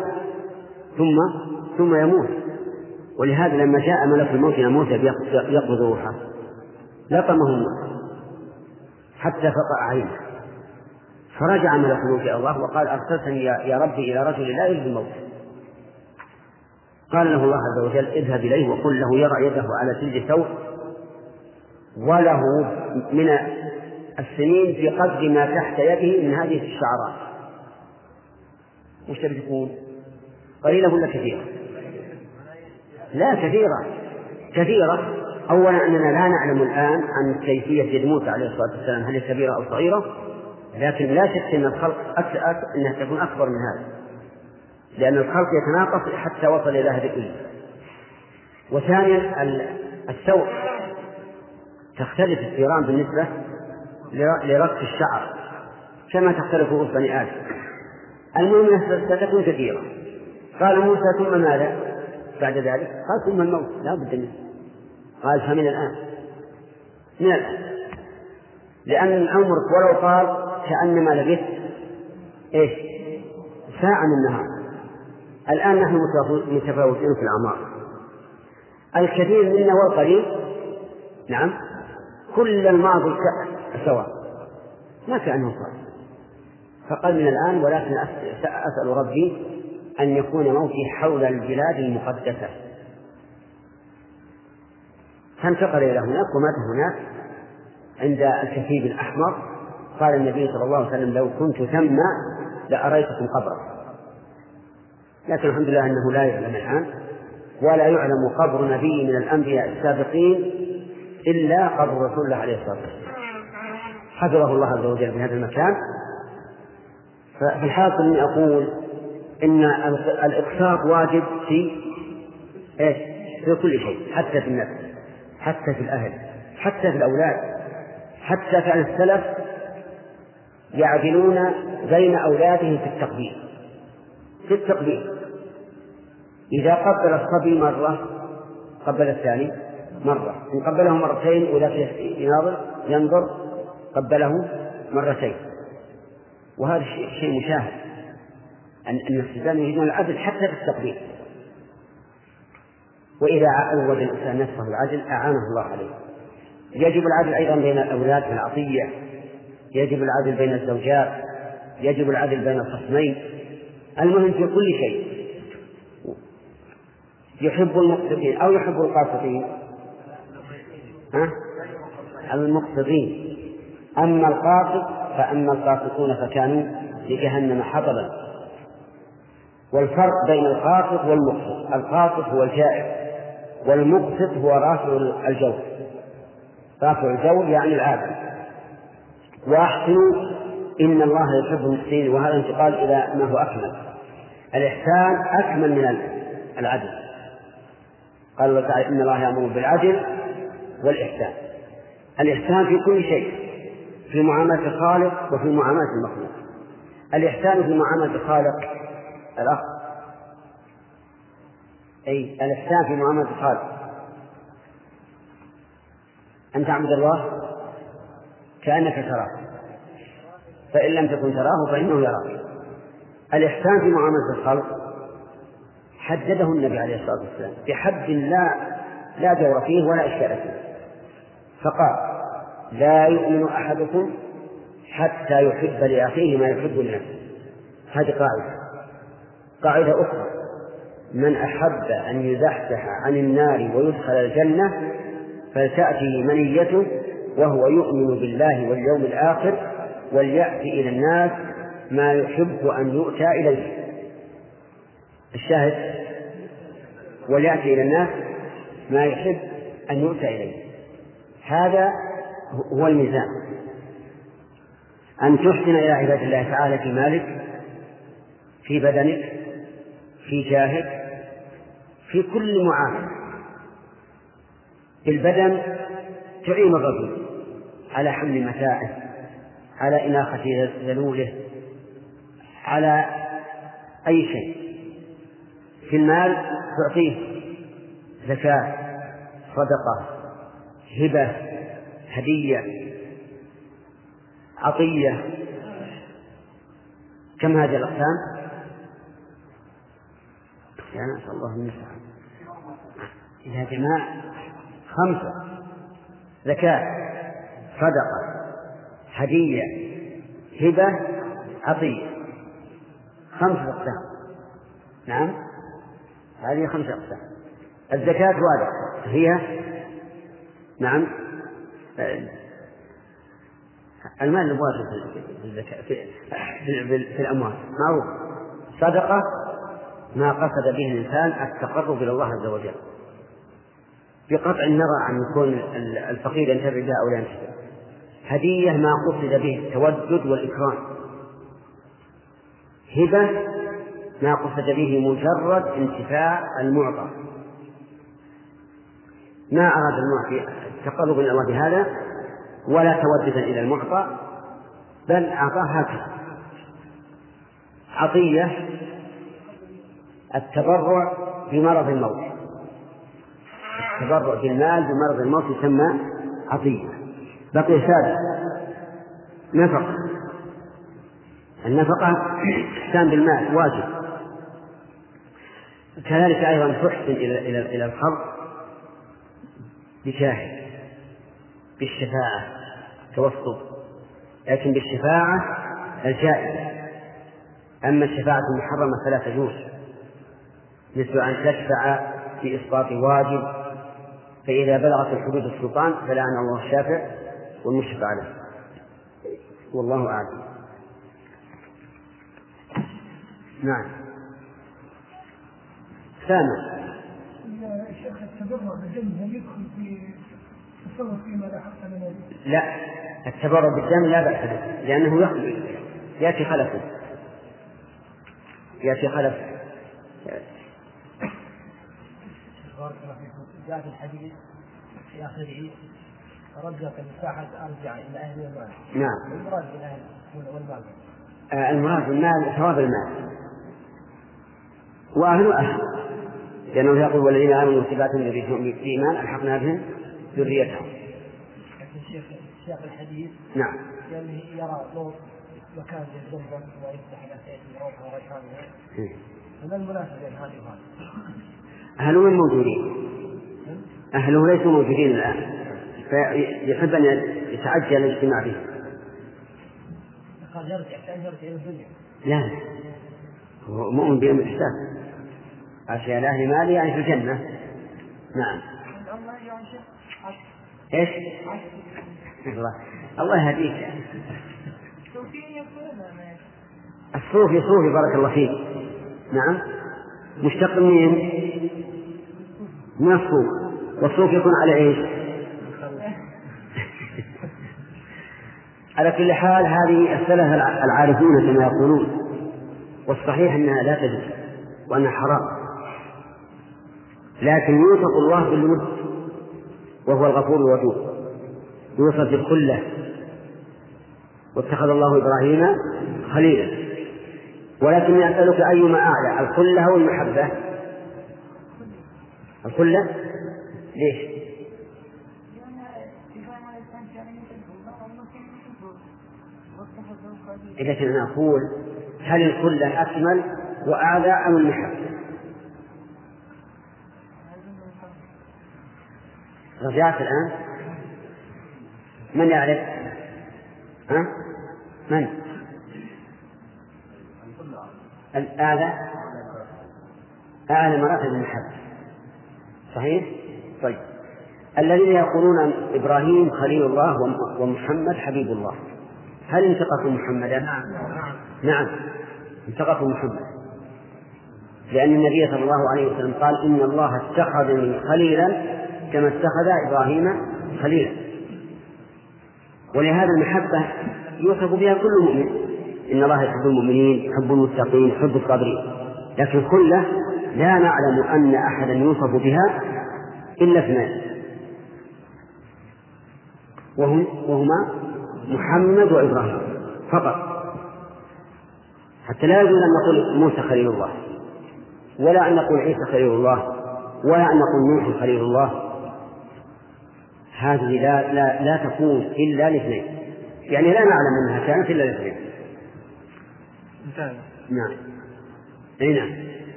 ثم يموت. ولهذا لما جاء ملك الموت يموت يقبض روحه لطمه الموت حتى فقع عينه، فرجع ملك الموت إلى الله وقال أرسلتني يا ربي إلى رجل لا يريد الموت. قال له الله عز وجل اذهب إليه وقل له يضع يده على جلد ثوب وله من السنين بقدر ما تحت يده من هذه الشعرات. وش تكون قليلة ولا كثيرة؟ لا كثيرة. أولا أننا لا نعلم الآن عن كيفية يد موسى عليه الصلاة والسلام هل هي كبيرة أو صغيرة، لكن لا شك أن الخلق أنها تكون أكبر من هذا، لأن الخلق يتناقص حتى وصل إلى هذه الإيه. وثانيا الثوب تختلف الثيران بالنسبة لرق الشعر كما تختلف رؤوس بني آدم. المهم ستكون كثيرة. قال موسى ثم ماذا بعد ذلك؟ قال ثم الموت لا بد منه. قال فمن الآن لأن عمرك ولو قال كأنما لبثت ساعة من النهار. الآن نحن متفاوتين في الأعمار، الكثير منا والقليل نعم كل الماضي سواء ما كأنه صار. فقال من الآن، ولكن أسأل ربي أن يكون موتي حول البلاد المقدسة. فانتقل إلى هناك ومات هناك عند الكثيب الأحمر. قال النبي صلى الله عليه وسلم لو كنت ثم لأريتكم قبره، لكن الحمد لله أنه لا يعلم الآن، ولا يعلم قبر نبي من الأنبياء السابقين إلا قبر رسول الله عليه الصلاة والسلام، حفظه الله عز وجل في هذا المكان. ففي الحاصل أني أقول إن الإقساط واجب في كل شيء، حتى في النفس، حتى في الأهل، حتى في الأولاد. حتى كان السلف يعدلون بين أولادهم في التقبيل. إذا قبل الصبي مرة قبل الثاني مرة، إن قبله مرتين ولا ينظر قبله مرتين. وهذا شيء مشاهد أن الإسلام يريدون العدل حتى في التقبيل. وإذا عود الإنسان نفسه العدل أعانه الله عليه. يجب العدل أيضا بين الأولاد في العطية، يجب العدل بين الزوجات، يجب العدل بين الخصمين. المهم في كل شيء. يحب المقسطين أو يحب القاسطين؟ المقسطين. أما القاسط فأما القاسطون فكانوا لجهنم حطبا. والفرق بين القاسط والمقسط: القاسط هو الجائر، والمقسط هو رافع الجور. رافع الجور يعني العادل. وأحسنوا إن الله يحب المحسنين، وهذا انتقال إلى ما هو أكمل. الإحسان أكمل من العدل. قال الله تعالى إن الله يأمر بالعدل والإحسان. الإحسان في كل شيء، في معاملة الخالق وفي معاملة المخلوق. الإحسان في معاملة الخالق الأخ الإحسان في معاملة الخالق أن تعبد الله كأنك تراه، فإن لم تكن تراه فإنه يراك. الإحسان في معاملة الخلق حدده النبي عليه الصلاة والسلام بحد لا جور فيه ولا إشكال فيه، فقال لا يؤمن أحدكم حتى يحب لأخيه ما يحب لنفسه. هذه قاعدة أخرى: من أحب أن يزحزح عن النار ويدخل الجنة فلتأتي منيته وهو يؤمن بالله واليوم الآخر وليأتي إلى الناس ما يحب أن يؤتى إليه. الشاهد: وليأتي إلى الناس ما يحب أن يؤتى إليه. هذا هو الميزان، أن تحسن إلى عباد الله تعالى في مالك، في بدنك، في جاهك، في كل معاملة. بالبدن تعين الرجل على حمل متاعه، على إناخة ذلوله، على أي شيء. في المال تعطيه زكاة، صدقة، هبة، هدية، عطية. كم هذه الأقسام؟ يا نسأل الله المستعان. إذا جماع 5: زكاة، صدقة، هدية، هبة، عطية. 5 أقسام. نعم، هذه 5 أقسام. الزكاة واضحة هي نعم المال الواجب في الزكاة في الأموال معروف. صدقة ما قصد به الإنسان التقرب إلى الله عز وجل بقطع النظر عن يكون الفقير ينتفع بها أو لا ينتفع. هدية ما قصد به التودد والإكرام. هبة ما قصد به مجرد انتفاع المعطى، ما أراد المعطي التقرب إلى الله بهذا ولا توددا إلى المعطى، بل أعطاه هكذا. عطية التبرع بمرض الموت، التبرع بالمال بمرض الموت يسمى عطية. بقي 7: نفقة. النفقة إحسان بالمال واجب. كذلك أيضا تحسن إلى الخلق بشاهد، بالشفاعة توسط، لكن بالشفاعة الجائزة. أما الشفاعة المحرمة فلا تجوز، مثل أن تشفع في إسقاط واجب، فإذا بلغت الحدود السلطان فلعن الله الشافع والمشفع عليه. والله أعلم. نعم. سامع. الشيخ التبرع بالدم هل يدخل في تصرف فيما لا حق لنا؟ لا، التبرع بالدم لا بأس به، لأنه يأتي خلفه. بارك الله فيكم. جاء في الحديث في آخره: رجعت المساحة أرجع إلى أهل المال. نعم. المراد بالأهل والمال؟ المراد بالمال ثواب المال، وأهل لأنه يقول: والذين آمنوا واتبعتهم بالإيمان ألحقنا بهم ذريتهم. لكن الشيخ الحديث نعم يعني يرى لو مكان يتزمزم ويفتح إلى سيد روحه وريحانه، فما المناسبة بين هذه وهذه؟ أهله من موجودين؟ أهله ليسوا موجودين الآن، فيحب أن يتعجل الاجتماع به. قال يرجع إلى الدنيا. لا، هو مؤمن بيوم الحساب. أشياء لأهل مالي يعني في الجنة. نعم. إيش؟ الله يهديك. الصوفي بارك الله فيك. نعم. مشتق من الصوف، والصوف يكون على إيش؟ على كل حال هذه الثلاثة العارفون كما يقولون، والصحيح أنها لا تجوز وأنها حرام، لكن يوصف الله بالود وهو الغفور الودود، يوصف بالخلة، واتخذ الله إبراهيم خليلا. ولكن يسألك أيما أعلى، الخلة أو المحبة؟ الخلة. ليش؟ لكن أنا أقول هل الخلة أكمل وأعلى أم المحبة؟ رجعت الآن. من يعرف؟ من؟ أعلى مراتب المحبة. صحيح؟ طيب، الذين يقولون إبراهيم خليل الله ومحمد حبيب الله، هل انتقصوا محمدا؟ نعم، انتقصوا محمد، لأن النبي صلى الله عليه وسلم قال: إن الله اتخذني خليلا كما اتخذ إبراهيم خليلا. ولهذا المحبة يوصف بها كل مؤمن، إن الله يحب المؤمنين، يحب المتقين، يحب الصابرين. لكن كله لا نعلم أن أحدا يوصف بها إلا اثنان، وهما محمد وإبراهيم فقط، حتى لا يجوز أن نقول موسى خليل الله ولا أن نقول عيسى خليل الله، ولا أن نقول نوح خليل الله. هذه لا تكون إلا لاثنين، يعني لا نعلم أنها كانت إلا لاثنين. نعم. أي نعم.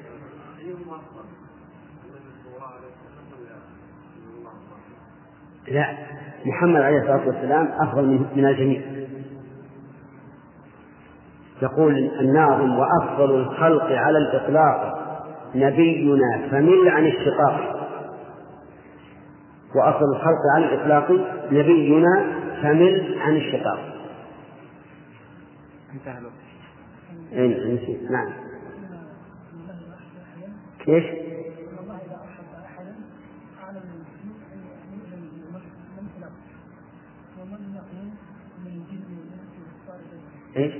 لا، محمد عليه الصلاة والسلام أفضل من الجميع. يقول الناظم: وأفضل الخلق على الإطلاق نبينا فمل عن الشقاق. وأفضل الخلق على الإطلاق نبينا فمل عن الشقاق. نعم. كيف؟ إيش؟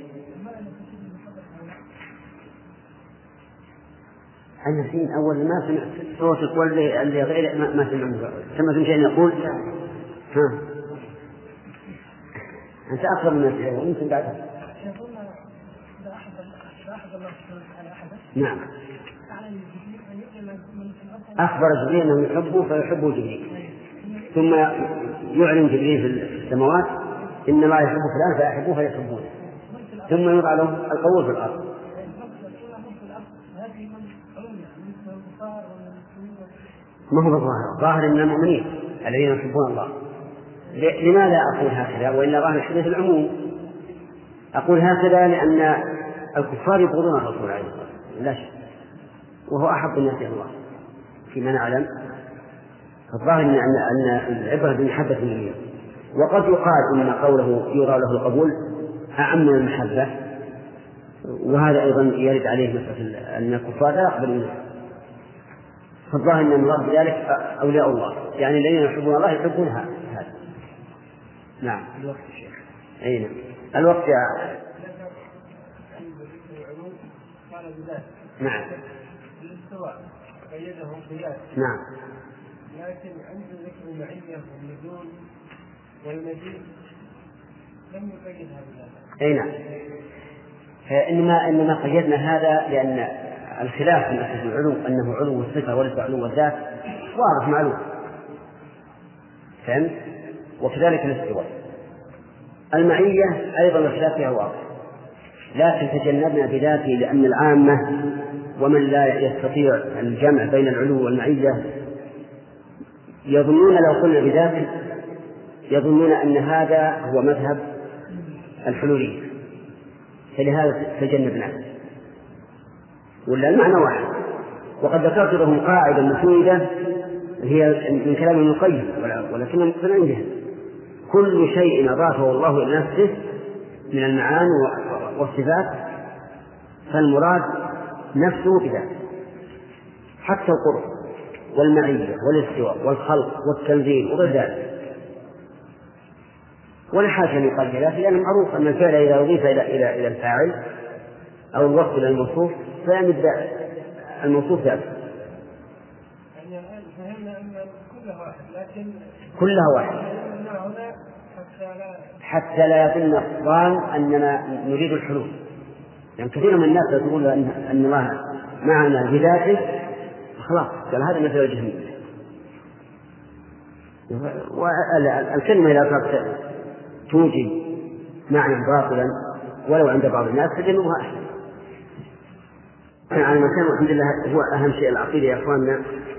أنا حين أول ما سمعت صوتك واللي غير ما سمعت شيء يقول. ها، أنت أكثر من الناس ويمكن بعدها. نعم. أخبر جبريل أنه يحبه فيحبه جبريل، ثم يعلن جبريل في السماوات إن الله يحب فلان فيحبوه فيحبونه، ثم يوضع له القبول في الأرض. ما هو بالظاهر، ظاهر أن المؤمنين الذين يحبون الله. لماذا أقول هكذا وإلا ظاهر الحديث العموم؟ أقول هكذا لأن الكفار يبغضون الرسول عليه الصلاة والسلام لا شك، وهو أحب الناس إلى الله فيما نعلم. فالظاهر أن العبرة بمحبة النبي، وقد يقال إن قوله يرى له القبول أعم من المحبة، وهذا أيضا يرد عليه مسألة أن الكفار لا يقبلون منه. فالظاهر أن المراد بذلك أولياء الله، يعني الذين يحبون الله يحبون هذا. نعم. الوقت شيخ. أي نعم. الوقت نعم. الاستواء قيده قياس. نعم. لكن عند ذكر المعية والنزول والمجيء لم يقيدها بذلك. أي نعم. إنما قيدنا هذا لأن الخلاف في مسألة العلو أنه علو الصفة وليس علو الذات واضح معلوم، فهمت؟ وكذلك الاستواء. المعية أيضا الخلاف فيها واضح، لكن تجنبنا بذاته لأن العامة ومن لا يستطيع الجمع بين العلو والمعية يظنون لو قلنا بذاته يظنون أن هذا هو مذهب الحلولية، فلهذا تجنبناه، ولا المعنى واحد. وقد ذكرت لهم قاعدة مفيدة هي من كلام ابن القيم، ولكن مقتنعين بها: كل شيء أضافه الله إلى نفسه من المعاني والصفات فالمراد نفسه بذاته، حتى القرب والمعية والاستواء والخلق والتنزيل وغير ذلك. ولا حاجة أن يقال بذاته، لأن معروف أن الفعل إذا أضيف إلى الفاعل أو الوصف إلى الموصوف فيمد الموصوف ذاته. يعني الآن فهمنا أن كلها واحد، لكن كلها واحد حتى لا يظن الظان أننا نريد الحلول. يعني كثير من الناس يقول أن الله معنا بذاته خلاص قال هذا مثل الجهمية. والكلمة إذا كانت توجد معنى باطلا ولو عند بعض الناس تجنبها أحسن. على المكان والحمد لله هو أهم شيء العقيدة يا أخواننا.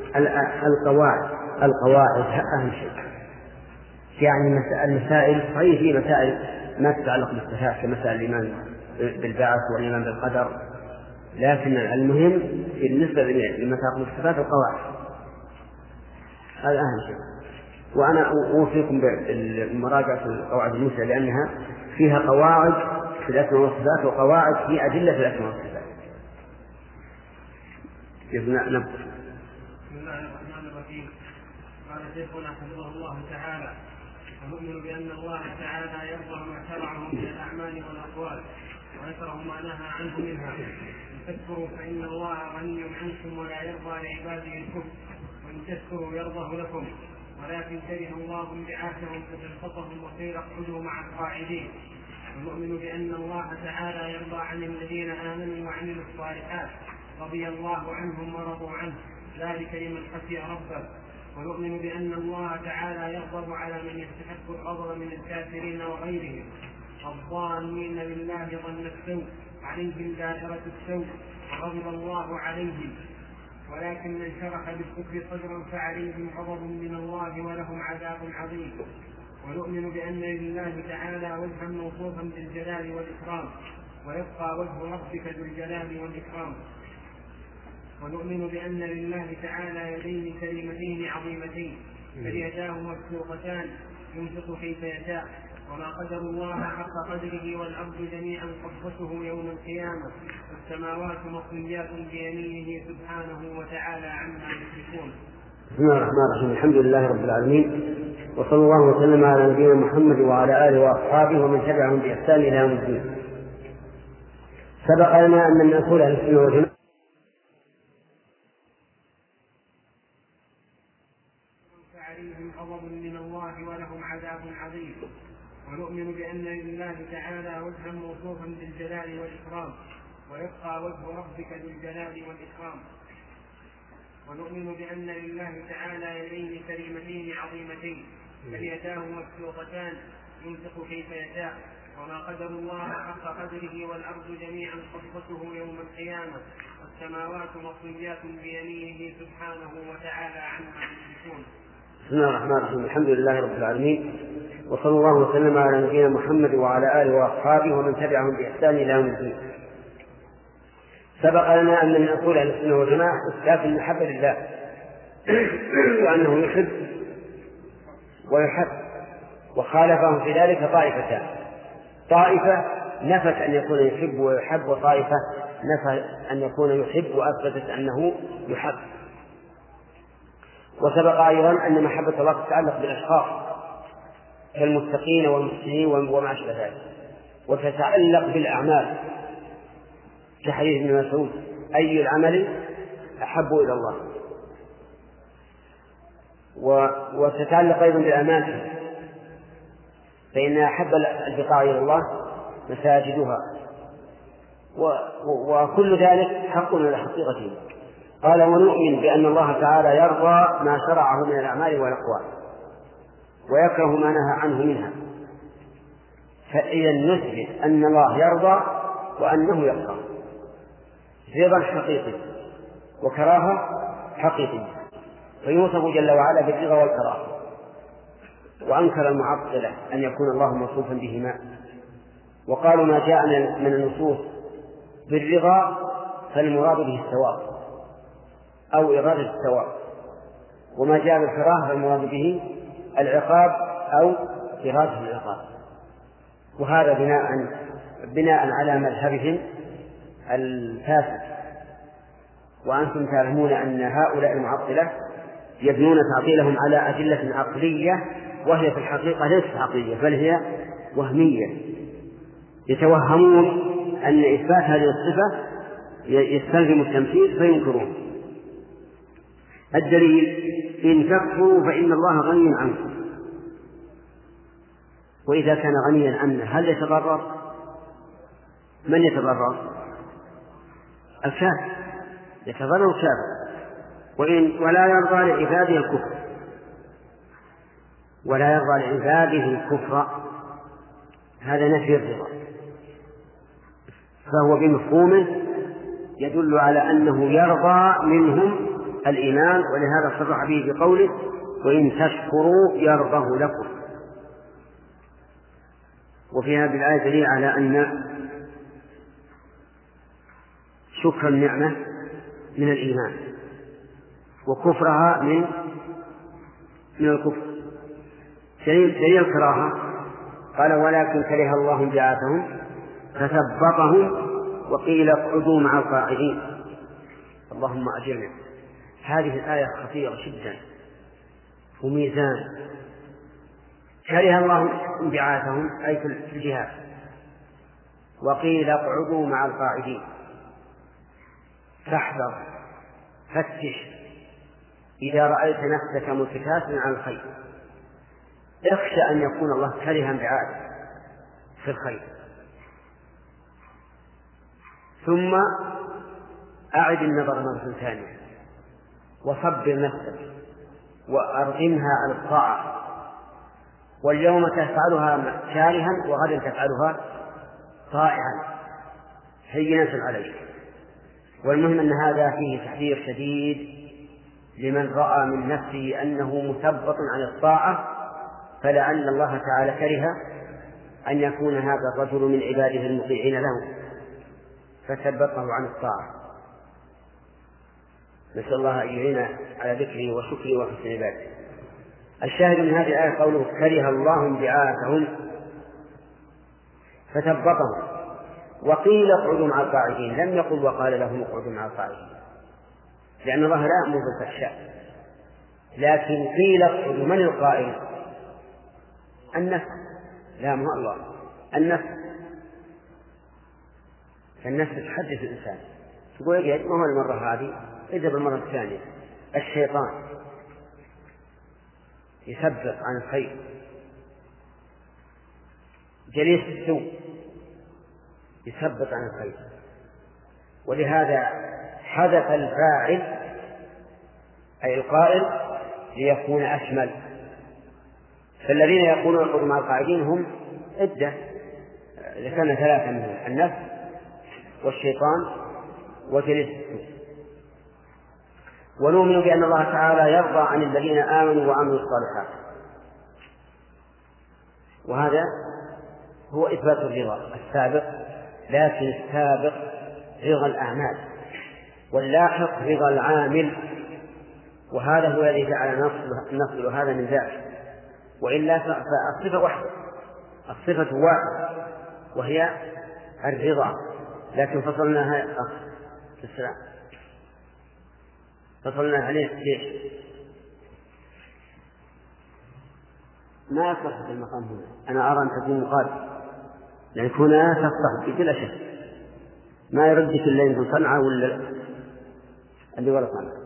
القواعد أهم شيء. يعني المسائل صحيح في مسائل ما تتعلق بالصفات كمسائل الإيمان بالبعث والإيمان بالقدر، لكن المهم بالنسبة لما تأخذ الصفات القواعد هذا أهم شيء. وأنا أوصيكم بمراجعة القواعد المسلمة لأنها فيها قواعد في الأسماء والصفات وقواعد في أدلة في الأسماء والصفات. بسم الله الرحمن الرحيم. قال شيخنا حفظه الله تعالى: ونؤمن بأن الله تعالى يرضى ما شرعه من الأعمال والأقوال ويكره ما نهى عنه منها. إن تكفروا فإن الله غني عنكم ولا يرضى لعباده الكفر، وإن تشكروا يرضه لكم، ولكن كره الله انبعاثهم فتنفطهم وقيل اقعدوا مع القاعدين. ونؤمن بأن الله تعالى يرضى عن الذين آمنوا وعملوا الصالحات رضي الله عنهم ورضوا عنه، ذلك لمن خشي ربه. ونؤمن بأن الله تعالى يغضب على من يستحق الغضب من الكافرين وغيرهم الظانين بالله ظن السوء، عليهم دائرة السوء، وغضب الله عليهم. ولكن من شرح بالكفر صدرا فعليهم غضب من الله ولهم عذاب عظيم. ونؤمن بأن لله تعالى وجها موصوفا بالجلال والإكرام، ويبقى وجه ربك ذو الجلال والإكرام. ونؤمن بأن لله تعالى يدين كلمتين عظيمتين، فاليداه مبسوطتان ينفق كيف يشاء، وما قدر الله حق قدره والأرض جميعا قبضته يوم القيامة، والسماوات مطويات بيمينه سبحانه وتعالى عما يشركون. بسم الله الرحمن الرحيم. الحمد لله رب العالمين، وصلى الله وسلم على نبينا محمد وعلى آله وأصحابه ومن تبعهم بإحسان إلى يوم الدين. سبق لنا أن من أصول أهل السنة والجماعة فعليهم غضب من الله ولهم عذاب عظيم. ونؤمن بأن لله تعالى وجها موصوفا بالجلال والإكرام، ويبقى وجه ربك ذو الجلال والإكرام. ونؤمن بأن لله تعالى يدين كريمتين عظيمتين، فاليداه مبسوطتان ينفق كيف يشاء، وما قدر الله حق قدره والأرض جميعا قبضته يوم القيامة، والسماوات مطويات بيمينه سبحانه وتعالى عما يشركون. بسم الله الرحمن الرحيم. الحمد لله رب العالمين، وصلى الله وسلم على نبينا محمد وعلى آله وأصحابه ومن تبعهم بإحسان إلى يوم الدين. سبق لنا أن من أصول أهل السنة والجماعة إثبات المحبة لله، وأنه يحب ويحب، وخالفهم في ذلك طائفتان: طائفة نفت أن يكون يحب ويحب، وطائفة نفت أن يكون يحب وأثبتت أنه يحب. وسبق أيضا أن محبة الله تتعلق بالأشخاص كالمتقين والمحسنين وما أشبه ذلك، وتتعلق بالأعمال كحديث ابن مسعود: أي العمل أحب إلى الله. وتتعلق أيضا بالأمانة، فإن أحب البقاع إلى الله مساجدها، وكل ذلك حق على حقيقته. قال: ونؤمن بأن الله تعالى يرضى ما شرعه من الأعمال والأقوال، ويكره ما نهى عنه منها. فإذا نثبت أن الله يرضى وأنه يكره، رضا حقيقي وكراهة حقيقية، فيوصف جل وعلا بالرضا والكراهة. وأنكر المعطلة أن يكون الله موصوفا بهما، وقالوا ما جاء من النصوص بالرضا فالمراد به الثواب أو إرادة الثواب، وما جاء بالكراهة فالمراد به العقاب أو إرادة العقاب. وهذا بناء على مذهبهم الفاسد. وأنتم تعلمون أن هؤلاء المعطلة يبنون تعطيلهم على أدلة عقلية، وهي في الحقيقة ليست عقلية بل هي وهمية. يتوهمون أن إثبات هذه الصفة يستلزم التمثيل فينكرون. الدليل: إن تكفروا فإن الله غني عنكم. وإذا كان غنيا عنا هل يتضرر؟ من يتضرر؟ الكافر، يتضرر الكافر. ولا يرضى لعباده الكفر، ولا يرضى لعباده الكفر، هذا نفي الرضا، فهو بمفهومه يدل على أنه يرضى منهم الإيمان، ولهذا صرح به بقوله: وإن تشكروا يرضه لكم. وفي هذه الآية دليل على أن شكر النعمة من الإيمان، وكفرها من الكفر. دليل الكراهة: قال: ولكن كره الله انبعاثهم فثبطهم وقيل اقعدوا مع القاعدين. اللهم أجرنا. هذه الآية خطيرة جدا وميزان. كره الله انبعاثهم أي في الجهاد، وقيل اقعدوا مع القاعدين. فاحذر، فتش إذا رأيت نفسك متكاسلا عن الخير، اخشى أن يكون الله كره انبعاثك في الخير. ثم أعد النظر مرة ثانية وصبر نفسك وأرغمها على الطاعة، واليوم تفعلها كارها وغدا تفعلها طائعا هينة عليك. والمهم أن هذا فيه تحذير شديد لمن رأى من نفسه أنه مثبط عن الطاعة، فلعل الله تعالى كره أن يكون هذا الرجل من عباده المطيعين له فثبطه عن الطاعة. نسأل الله أن يعين على ذكره وشكره وحسن عباده. الشاهد من هذه الآية قوله كره الله انبعاثهم فثبطهم. وقيل اقعدوا مع القاعدين، لم يقل وقال لهم اقعدوا مع القاعدين، لأن الله لا يأمر بالفحشاء، لكن قيل اقعدوا. من القائل؟ النفس، لا مو الله، النفس. فالنفس تحدث الإنسان تقول اقعد، ما هو المرة هذه، اذهب المرة الثانية. الشيطان يثبط عن الخير، جليس السوء يثبط عن الخير، ولهذا حذف الفاعل أي القائل ليكون أشمل. فالذين يقولون اقعدوا مع القاعدين هم عدة، ذكرنا ثلاثة منهم: النفس والشيطان وجليس السوء. ونؤمن بأن الله تعالى يرضى عن الذين آمنوا وعملوا الصالحات، وهذا هو إثبات الرضا السابق، لكن السابق رضا الأعمال واللاحق رضا العامل، وهذا هو الذي جعل نفصل هذا من ذاك. وإلا فالصفة واحدة، الصفة واحدة وهي الرضا، لكن فصلناها السلام فصلنا عليه. ليش؟ ما يصح في المقام هنا. أنا أرى أن تكون مقابل، لأن هنا تصح بلا شك، ما يردك إلا يمكن صنعة ولا اللي ولا صنعة.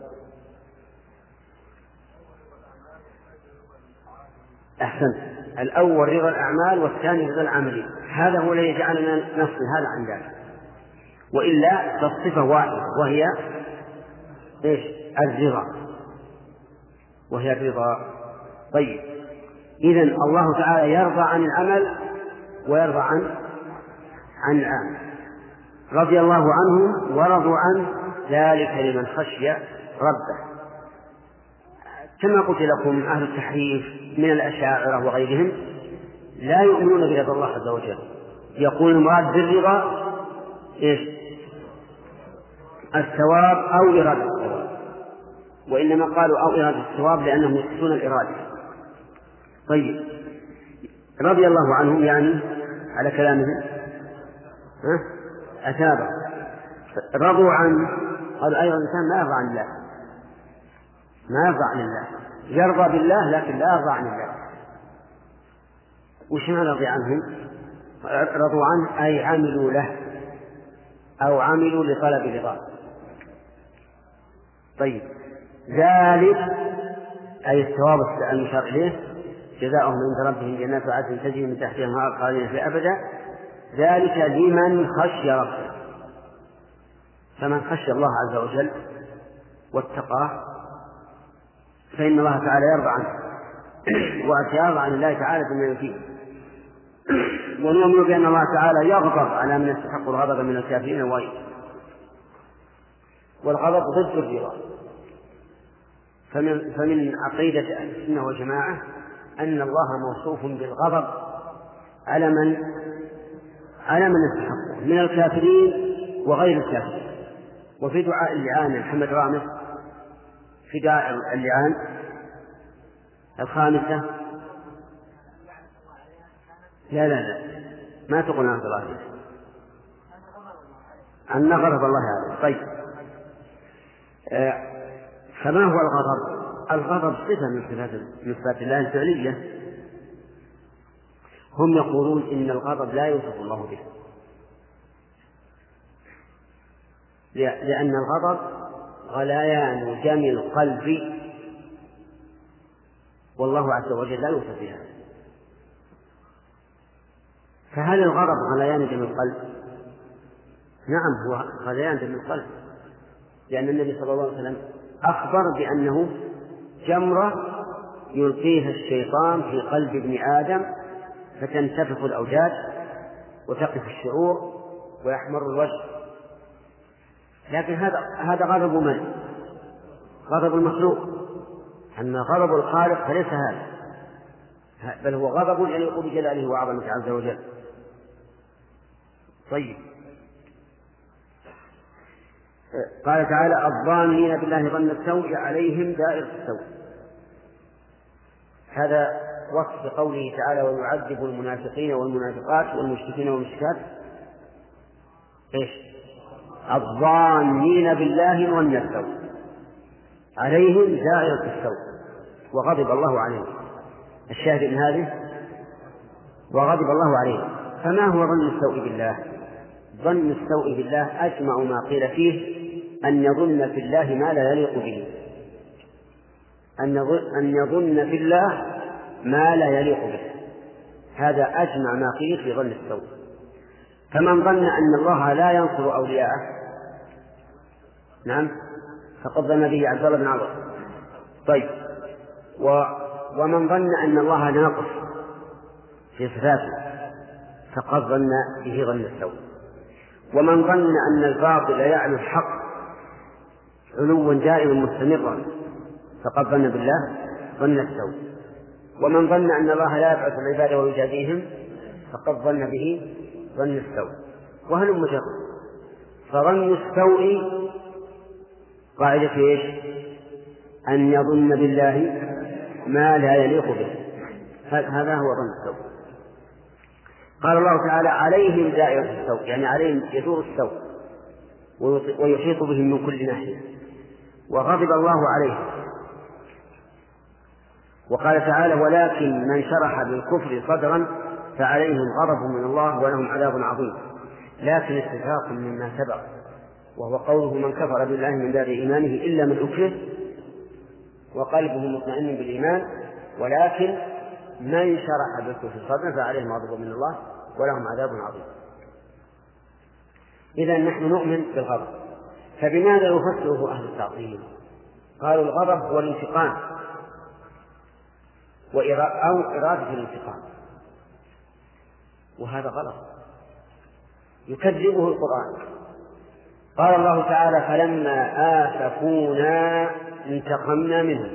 أحسنت، الأول رضا الأعمال والثاني رضا العاملين، هذا هو الذي جعلنا نفصل هذا عن ذلك. وإلا فالصفة واحدة وهي إيش؟ الرضا، وهي الرضا. طيب، إذن الله تعالى يرضى عن العمل ويرضى عن العمل. رضي الله عنهم ورضوا عنه، ذلك لمن خشي ربه. كما قلت لكم أهل التحريف من الأشاعرة وغيرهم لا يؤمنون برضا الله عز وجل، يقول المراد بالرضا إيش؟ الثواب أو إرادة الثواب، وإنما قالوا أو إرادة الثواب لأنهم يقصدون الإرادة. طيب، رضي الله عنهم يعني على كلامهم أثابه. رضوا عنه، قالوا أيضا الإنسان ما يرضى عن الله، ما يرضى عن الله، يرضى بالله لكن لا يرضى عن الله. وش معنى رضي عنهم؟ رضوا عنه أي عملوا له أو عملوا لطلب رضاه. طيب، ذلك أي الثواب المشار إليه جزاؤهم عند ربهم جنات عدن تجري من تحتها الأنهار خالدين فيها أبدا، ذلك لمن خشي ربه. فمن خشي الله عز وجل واتقاه فإن الله تعالى يرضى عنه، ويرضى عن الله تعالى بما يفيه. ونؤمن بأن الله تعالى يغضب على من يستحق الغضب من الكافرين وغيرهم، والغضب ضد الرضا. فمن عقيدة أهل السنة والجماعة أن الله موصوف بالغضب على من يستحقه من الكافرين وغير الكافرين. وفي دعاء اللعان محمد رامز في دعاء اللعان الخامسة لا ما تقول نعم الله عليه أن غضب الله عليه. طيب، فما هو الغضب؟ الغضب صفة من صفات الله الفعلية. هم يقولون إن الغضب لا يوصف الله به، لأن الغضب غليان دم القلب، والله عز وجل لا يوصف بها. فهل الغضب غليان دم القلب؟ نعم، هو غليان دم القلب، لأن النبي صلى الله عليه وسلم أخبر بأنه جمرة يلقيها الشيطان في قلب ابن آدم فتنتفخ الأوجاج وتقف الشعور ويحمر الوجه. لكن هذا غضب من؟ غضب المخلوق. أما غضب الخالق فليس هذا، بل هو غضب يليق بجلاله وعظمته عز وجل. طيب، قال تعالى: الظانين بالله ظن السوء عليهم دائرة السوء. هذا وصف قوله تعالى: ويعذب المنافقين والمنافقات والمشركين والمشركات الظانين بالله ظن السوء عليهم دائرة السوء وغضب الله عليهم. الشاهد من هذه وغضب الله عليهم. فما هو ظن السوء بالله؟ ظن السوء بالله أجمع ما قيل فيه أن يظن في الله ما لا يليق به، أن يظن في الله ما لا يليق به. هذا أجمع ما قيل في ظن السوء. فمن ظن أن الله لا ينصر أولياءه، نعم، فقد ظن به عبد الله بن عمرو. طيب، ومن ظن أن الله ناقص في صفاته فقد ظن به ظن السوء. ومن ظن أن الباطل يعلو الحق علوا دائما مستمرا فقد ظن بالله ظن السوء. ومن ظن أن الله لا يبعث العباد ويجازيهم فقد ظن به ظن السوء. وهل مجرد. فظن السوء قاعدة ايش؟ أن يظن بالله ما لا يليق به. هذا هو ظن السوء. قال الله تعالى: عليهم دائرة السوء، يعني عليهم يدور السوء ويحيط بهم من كل ناحية، وغضب الله عليهم. وقال تعالى: ولكن من شرح بالكفر صدرا فعليهم غضب من الله ولهم عذاب عظيم. لكن اتفاق مما سبق، وهو قوله: من كفر بالله من بعد إيمانه إلا من أكره وقلبه مطمئن بالإيمان، ولكن من شرح بالكفر صدرا فعليهم غضب من الله ولهم عذاب عظيم. إذا نحن نؤمن بالغضب. فبماذا يفسره أهل التعطيل؟ قالوا الغضب هو الانتقام أو إرادة الانتقام، وهذا غلط يكذبه القرآن. قال الله تعالى: فلما آسفونا انتقمنا منهم.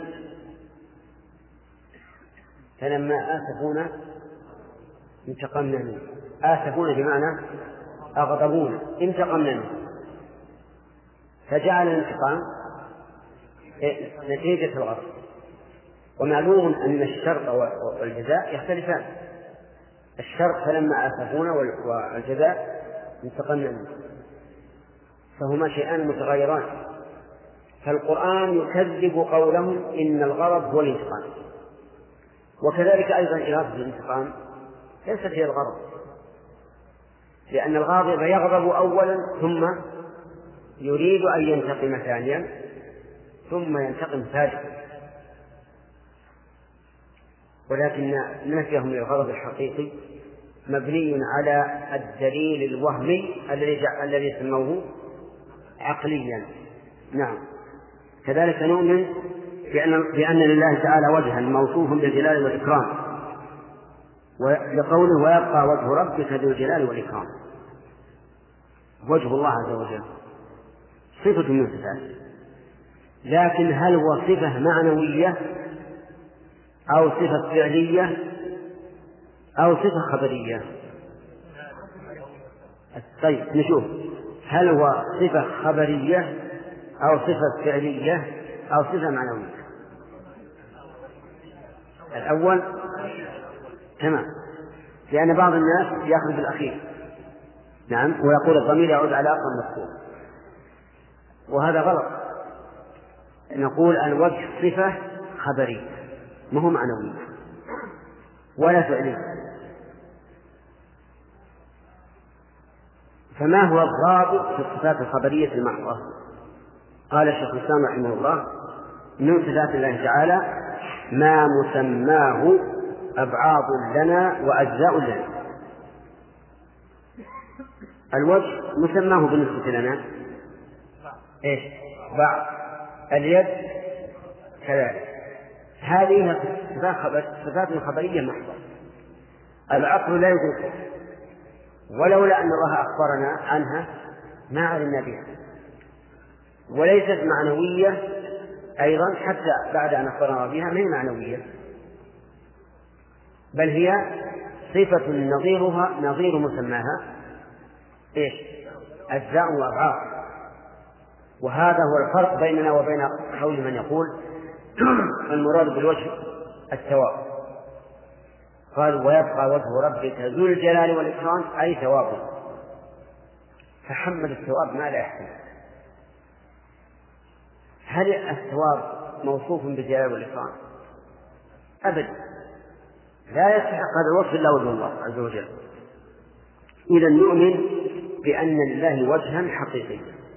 فلما آسفونا انتقمنا منهم. آسفونا بمعنى أغضبونا، انتقمنا منهم. فجعل الانتقام نتيجة الغضب. ومعلوم أن الشرط والجزاء يختلفان. الشرط فلما آسفونا والجزاء انتقمنا منهم، فهما شيئان متغيران. فالقرآن يكذب قولهم إن الغضب هو الانتقام، وكذلك أيضا إرادة الانتقام ليست هي الغضب، لأن الغاضب يغضب أولا ثم يريد أن ينتقم ثانيا ثم ينتقم ثالثا. ولكن نفيهم للغضب الحقيقي مبني على الدليل الوهمي الذي سموه عقليا. نعم. كذلك نؤمن بأن لله تعالى وجها موصوفا بالجلال والإكرام، لقوله: ويبقى وجه ربك ذو الجلال والإكرام. وجه الله عز وجل صفة من صفاته، لكن هل هو صفة معنوية أو صفة فعلية أو صفة خبرية؟ طيب نشوف، هل هو صفة خبرية أو صفة فعلية أو صفة معنوية؟ الأول تمام، لأن بعض الناس يأخذ بالأخير، نعم، ويقول الضمير يعود على أقرب مذكور، وهذا غلط. نقول الوجه صفة خبرية ما هو معنوية ولا فعلية. فما هو الضابط في الصفات الخبرية المحضة؟ قال الشيخ الإسلام رحمه الله: من صفات الله تعالى ما مسماه أبعاض لنا وأجزاء لنا. الوجه مسماه بالنسبة لنا إيش؟ الإصبع، اليد كذلك. هذه صفات خبرية محضة، العقل لا يدركها، ولولا أن الله أخبرنا عنها ما علمنا بها. وليست معنوية أيضا، حتى بعد أن أخبرنا بها ما هي معنوية، بل هي صفة نظير مسماها إيش؟ أجزاء وأضعاف. وهذا هو الفرق بيننا وبين قول من يقول المراد بالوجه الثواب. قال ويبقى وجه ربك ذو الجلال والإكرام أي ثوابه، فحمل الثواب ما لا يحتمل. هل الثواب موصوف بالجلال والإكرام؟ أبدا، لا يستحق هذا الوصف إلا وجه الله عز وجل. إذا نؤمن بأن لله وجها حقيقيا،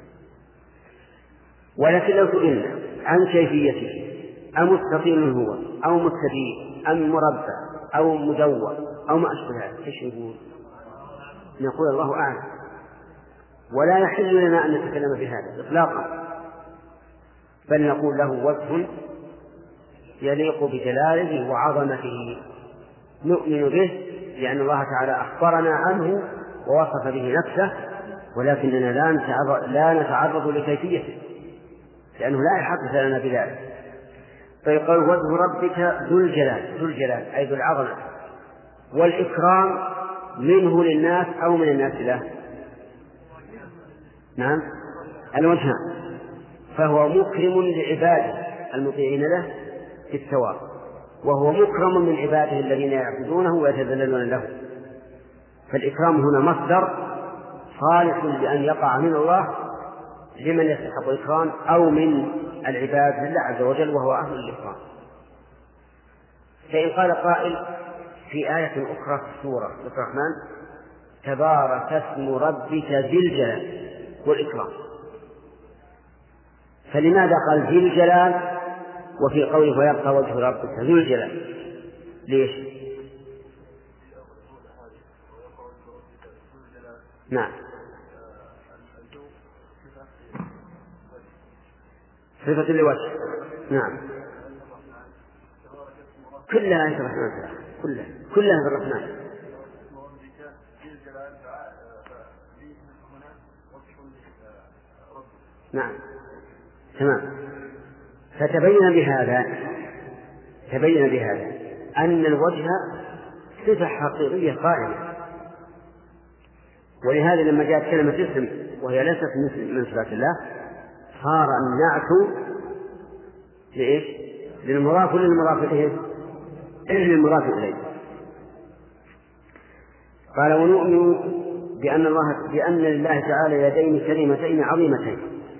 ولكن لو سئلنا عن كيفيته أمستطيل هو أو مستدير أم مربع أو مدور أو ما أشبه هذا، إيش نقول الله أعلم، ولا يحل لنا أن نتكلم بهذا إطلاقا، بل نقول له وجه يليق بجلاله وعظمته، نؤمن به لأن الله تعالى أخبرنا عنه ووصف به نفسه، ولكننا لا نتعرض لكيفيته لأنه لا يحدث لنا بذلك. فيقول وجه ربك ذو الجلال أي ذو العظمة والإكرام، منه للناس أو من الناس له؟ نعم، الوجهان. فهو مكرم لعباده المطيعين له في الثواب، وهو مكرم من عباده الذين يعبدونه ويتذللون له. فالإكرام هنا مصدر صالح لأن يقع من الله لمن يستحق الإكرام أو من العباد لله عز وجل وهو أهل الإكرام. فإن قال قائل في آية أخرى في سورة الرحمن تبارك اسم ربك ذي الجلال والإكرام، فلماذا قال ذي الجلال وفي قوله ويبقى وجه ربك ذو الجلال؟ ليش؟ نعم، صفة لوجه. نعم، كلها في الرحمن، كلها في الرحمن. نعم تمام. فتبين بهذا أن الوجه صفة حقيقية قائمة، ولهذا لما جاءت كلمة اسم وهي ليست من صفات الله صار النعت لإيش؟ للمضاف للمضاف إليه. قال ونؤمن بأن لله تعالى يدين كريمتين عظيمتين.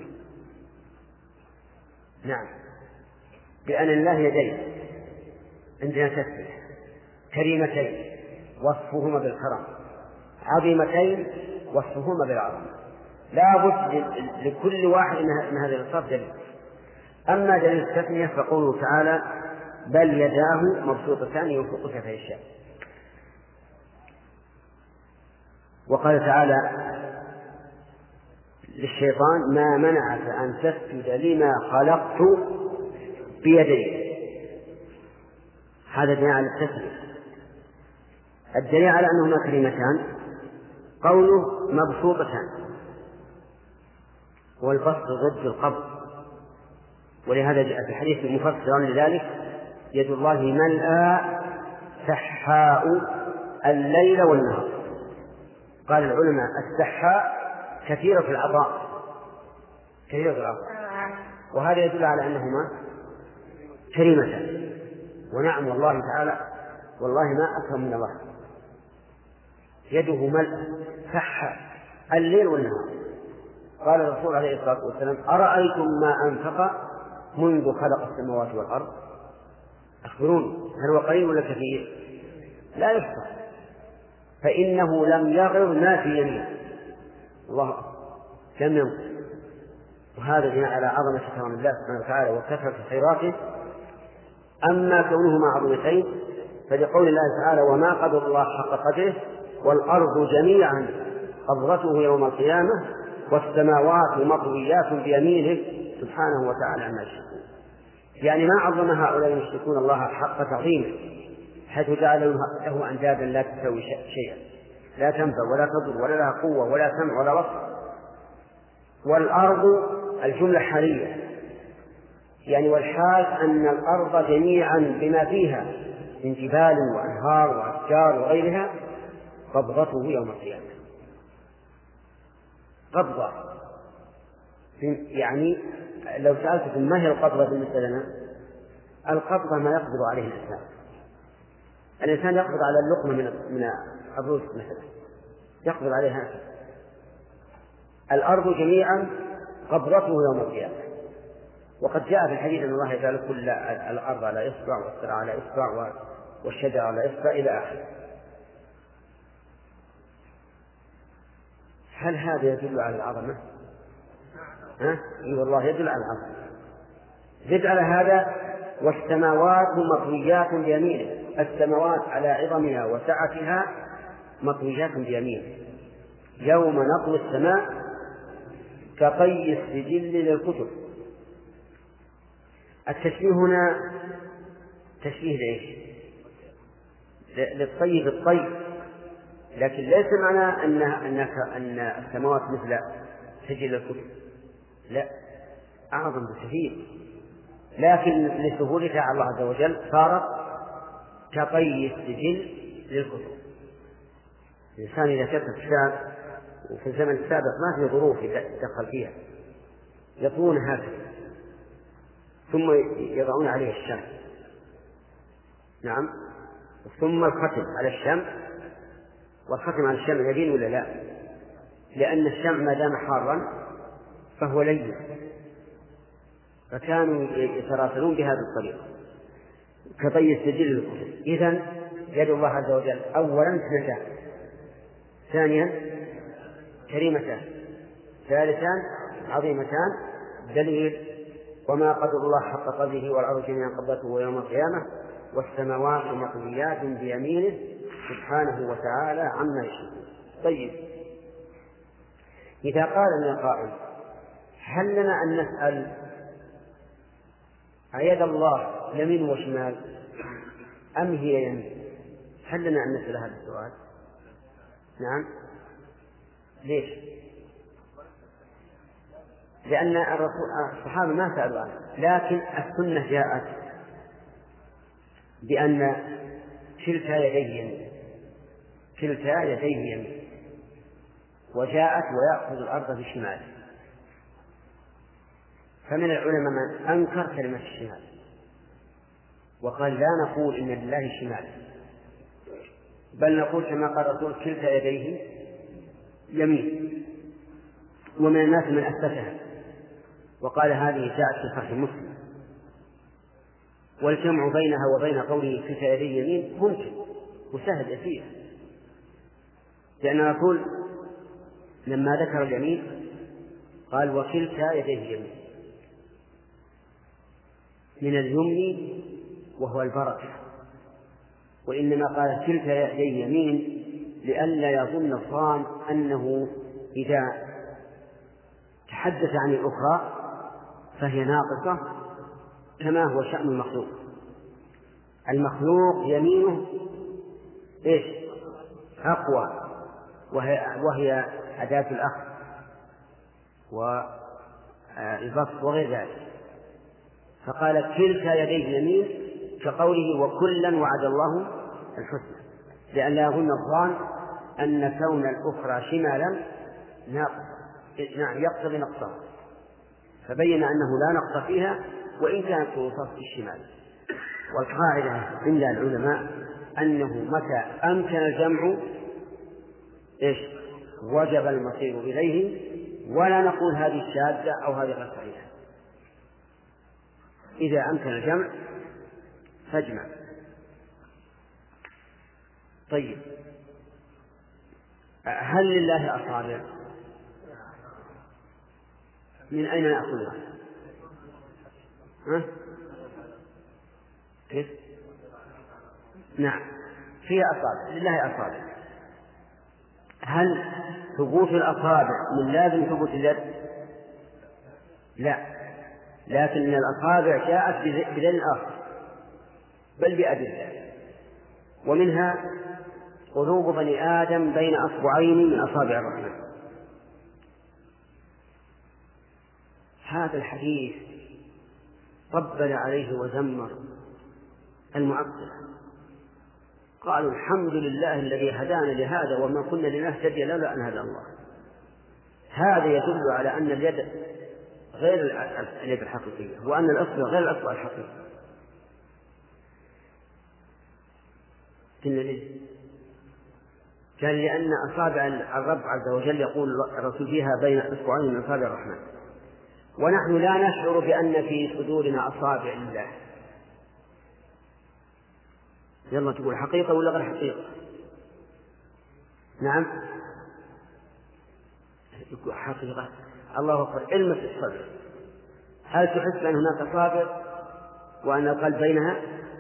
نعم، بأن لله يدين عندنا تسبيح كريمتين وصفهما بالكرم، عظيمتين وصفهما بالعظمة. لا بد لكل واحد من هذه الأوصاف دليل. أما دليل التثنية فقوله تعالى بل يداه مبسوطتان ينفق كيف يشاء. وقال تعالى للشيطان ما منعك أن تسجد لما خلقت بيدي. هذا دليل على التثنية. الدليل على أنهما كلمتان قوله مبسوطتان، والبسط ضد القبض، ولهذا جاء في الحديث مفسرا لذلك يد الله ملأى سحاء الليل والنهار. قال العلماء السحاء كثيرة في العطاء، وهذا يدل على أنهما كريمتان. ونعم والله تعالى والله ما أكرم من الله، يده ملأ سحاء الليل والنهار. قال الرسول عليه الصلاة والسلام أرأيتم ما أنفق منذ خلق السماوات والأرض؟ أخبروني هل هو قليل ولا كثير؟ لا يحصى، فإنه لم يغض ما في يمينه، الله لم ينقص. وهذا دليل على عظمة كرم الله سبحانه وتعالى وكثرة خيراته. أما كونهما عظيمتين فلقول الله تعالى وما قدر الله حق قدره والأرض جميعا قبضته يوم القيامة والسماوات مطويات بيمينه سبحانه وتعالى عما يشركون. يعني ما عظم هؤلاء المشركون الله حق تعظيمه، حيث جعلوا له أندادا لا تسوي شيئا، لا تنفع ولا تضر ولا لها قوة ولا سمع ولا بصر. والأرض الجملة حالية، يعني والحال أن الأرض جميعا بما فيها من جبال وأنهار وأشجار وغيرها قبضته يوم القيامة. قبضة، يعني لو سألتكم ما هي القبضة بالنسبة لنا؟ القبضة ما يقبض عليه الإنسان. الإنسان يقبض على اللقمة من الرز مثلا، يقبض عليها هكذا. الأرض جميعا قبضته يوم القيامة. وقد جاء في الحديث أن الله يجعل كل الأرض على إصبع والسماء على إصبع والشجر على إصبع إلى آخره. هل هذا يدل على العظمة؟ إي والله يدل على العظمة. زد على هذا والسماوات مطويات بيمينه. السماوات على عظمها وسعتها مطويات بيمينه. يوم نطوي السماء كطي السجل للكتب. التشبيه هنا تشبيه لإيش؟ للطي بالطي، لكن ليس معنى أن السماوات مثل سجل الكتب، لا، أعظم بكثير، لكن لسهولتها على الله عز وجل صارت كطي السجل للكتب. الإنسان إذا كتب كتاب وفي الزمن السابق ما في ظروف يدخل فيها، يطوون هكذا ثم يضعون عليه الشمع، نعم، ثم الختم على الشمع، والختم على الشمع يبين ولا لا؟ لأن الشمع ما دام حارا فهو لين، فكانوا يتراسلون بهذه الطريقة كطي السجل للكتب. إذن يد الله عز وجل أولا اثنتان، ثانيا كريمتان، ثالثان عظيمتان. دليل وما قدر الله حق قدره والأرض جميعا قبضته يوم القيامة والسماوات مطويات بيمينه سبحانه وتعالى عما يشركون. طيب، إذا قال لنا قائل هل لنا أن نسأل أيد الله يمين وشمال أم هي يمين؟ هل لنا أن نسأل هذا السؤال؟ نعم. ليش؟ لأن الصحابة ما سألوا عنه، لكن السنة جاءت بأن كلتا يديه يمين، كلتا يديه يمين، وجاءت ويأخذ الأرض بشماله. فمن العلماء من أنكر كلمة الشمال وقال لا نقول إن لله شمال، بل نقول كما قال الرسول كلتا يديه يمين. ومن الناس من أثبتها وقال هذه جاءت في صحيح مسلم. والجمع بينها وبين قوله كلتا يديه يمين ممكن وسهل يسير، لأن الرسول لما ذكر اليمين قال وكلتا يديه يمين من اليمن وهو البركة، وإنما قال كلتا يديه يمين لئلا يظن الظان أنه إذا تحدث عن الأخرى فهي ناقصة كما هو شأن المخلوق. المخلوق يمينه إيش؟ أقوى، وهي أداة الأخذ والبسط وغير ذلك. فقال كلتا يديه يمين كقوله وكلا وعد الله الحسنى، لئلا يظن الظان أن كون الأخرى شمالا ناقص، نعم يقتضي نقصها، فبين أنه لا نقص فيها وإن كانت توصف بالشمال. والقاعدة عند العلماء أنه متى أمكن الجمع إيش؟ وجب المصير إليه، ولا نقول هذه شاذة أو هذه غير صحيحة. إذا أمكن الجمع فاجمع. طيب، هل لله أصابع؟ من أين نأخذها؟ كيف؟ نعم، فيها أصابع، لله أصابع. هل ثبوت الأصابع من لازم ثبوت اليد؟ لا، لكن الأصابع جاءت بدليل آخر بل بأدلة، ومنها قلوب بني آدم بين أصبعين من أصابع الرحمن. هذا الحديث طبل عليه وزمر المعطلة، قالوا الحمد لله الذي هدانا لهذا وما كنا لنهتدي لولا أن هدى الله. هذا يدل على أن اليد غير اليد الحقيقية، وأن الأصبع غير الأصبع الحقيقي. كان لأن أصابع الرب عز وجل يقول الرسول فيها بين أصبعين من أصابع الرحمن، ونحن لا نشعر بأن في صدورنا أصابع لله. يلا تقول حقيقة ولا غير حقيقة؟ نعم يقول حقيقة. الله أكبر. علمة الصدر، هل تحس أن هناك أصابع وأن القلب بينها؟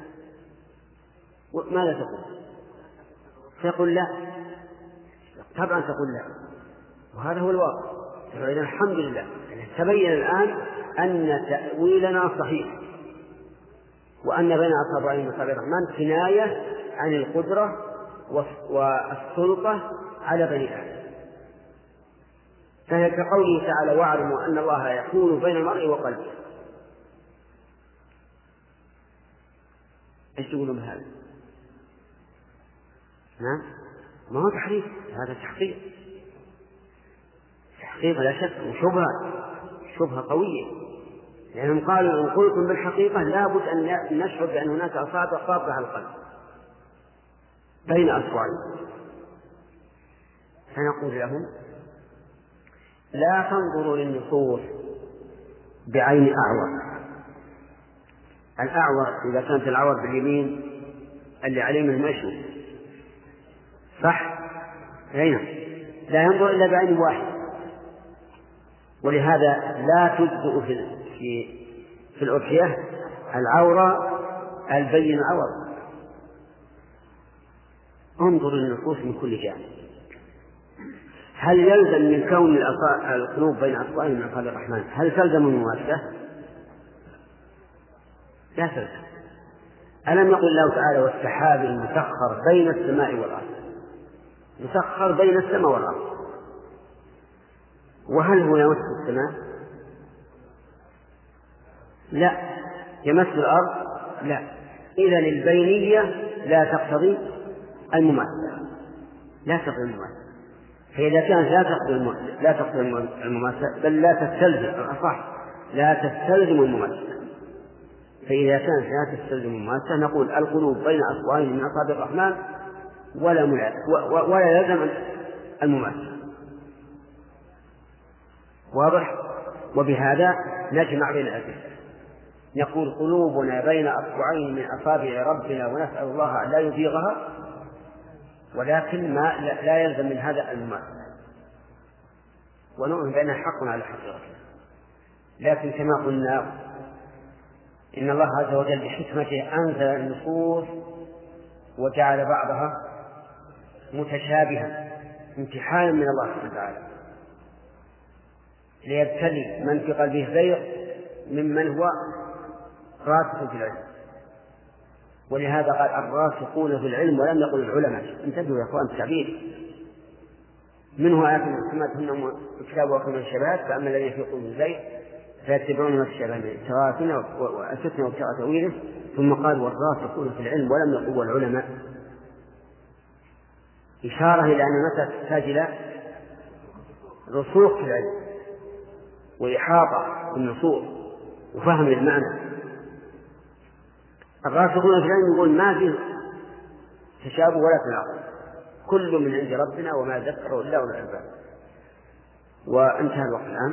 ماذا تقول؟ تقول لا، طبعا تقول لا، وهذا هو الواقع. فإذا الحمد لله تبين الآن أن تأويلنا صحيح، وأن بين أصابعين من أصابع الرحمن كناية عن القدرة والسلطة على بني آدم. فهي كقوله تعالى واعلموا أن الله يحول بين المرء وقلبه. ايش تقولون بهذا؟ نعم ما هو تحريف، هذا تحقيق، تحقيق لا شك، وشبهة قوية، لأنهم قالوا إن قلتم بالحقيقة لابد أن نشعر بأن هناك أصابع قابضة على القلب بين أصبعين. فنقول لهم لا تنظروا للنصوص بعين أعور. الأعور إذا كانت العور باليمين اللي عليه من المشي صح؟ هنا لا ينظر إلا بعين واحد، ولهذا لا تجزئ في الأضحية العورة البين عور. انظر للنصوص من كل جانب. هل يلزم من كون القلوب بين أصبعين من أصابع الرحمن هل تلزم المماسة؟ لا تلزم. ألم يقل الله تعالى والسحاب المسخر بين السماء والأرض، مسخر بين السماء والأرض، وهل هو يمس السماء؟ لا. يمس الأرض؟ لا. إذن البينية لا تقتضي المماسة، لا تقتضي المماسة. فإذا كانت لا تقتضي المماسة بل لا تستلزم، أصح لا تستلزم المماسة. فإذا كانت لا تستلزم المماسة نقول القلوب بين أصبعين من أصابع الرحمن ولا يلزم المماسة. واضح؟ وبهذا نجمع بين الأدلة، نقول قلوبنا بين أصبعين من أصابع ربنا ونسأل الله أن لا يزيغها، ولكن لا يلزم من هذا المماسة، ونؤمن بأنها حق على حقيقته. لكن كما قلنا إن الله عز وجل بحكمته أنزل النصوص وجعل بعضها متشابها امتحانا من الله سبحانه وتعالى ليبتلي من في قلبه زيغ ممن هو راسخ في العلم. ولهذا قال الراسخون في العلم ولم يقل العلماء. انتبهوا يا اخوان التعبير. منه آيات محكمات كتاب وحكم الشباب، فأما الذين في قلوبهم زيغ فيتبعون ما تشابه منه ابتغاء وأسسنا وابتغاء تأويله، ثم قال والراسخون في العلم ولم يقل العلماء، إشارة إلى أن المسألة تحتاج إلى رسوخ في العلم وإحاطة بالنصوص وفهم المعنى. الراسخون في العلم يقول ما فيه تشابه ولا تناقض، كل من عند ربنا وما ذكره إلا أولو الألباب. وانتهى الوقت الآن.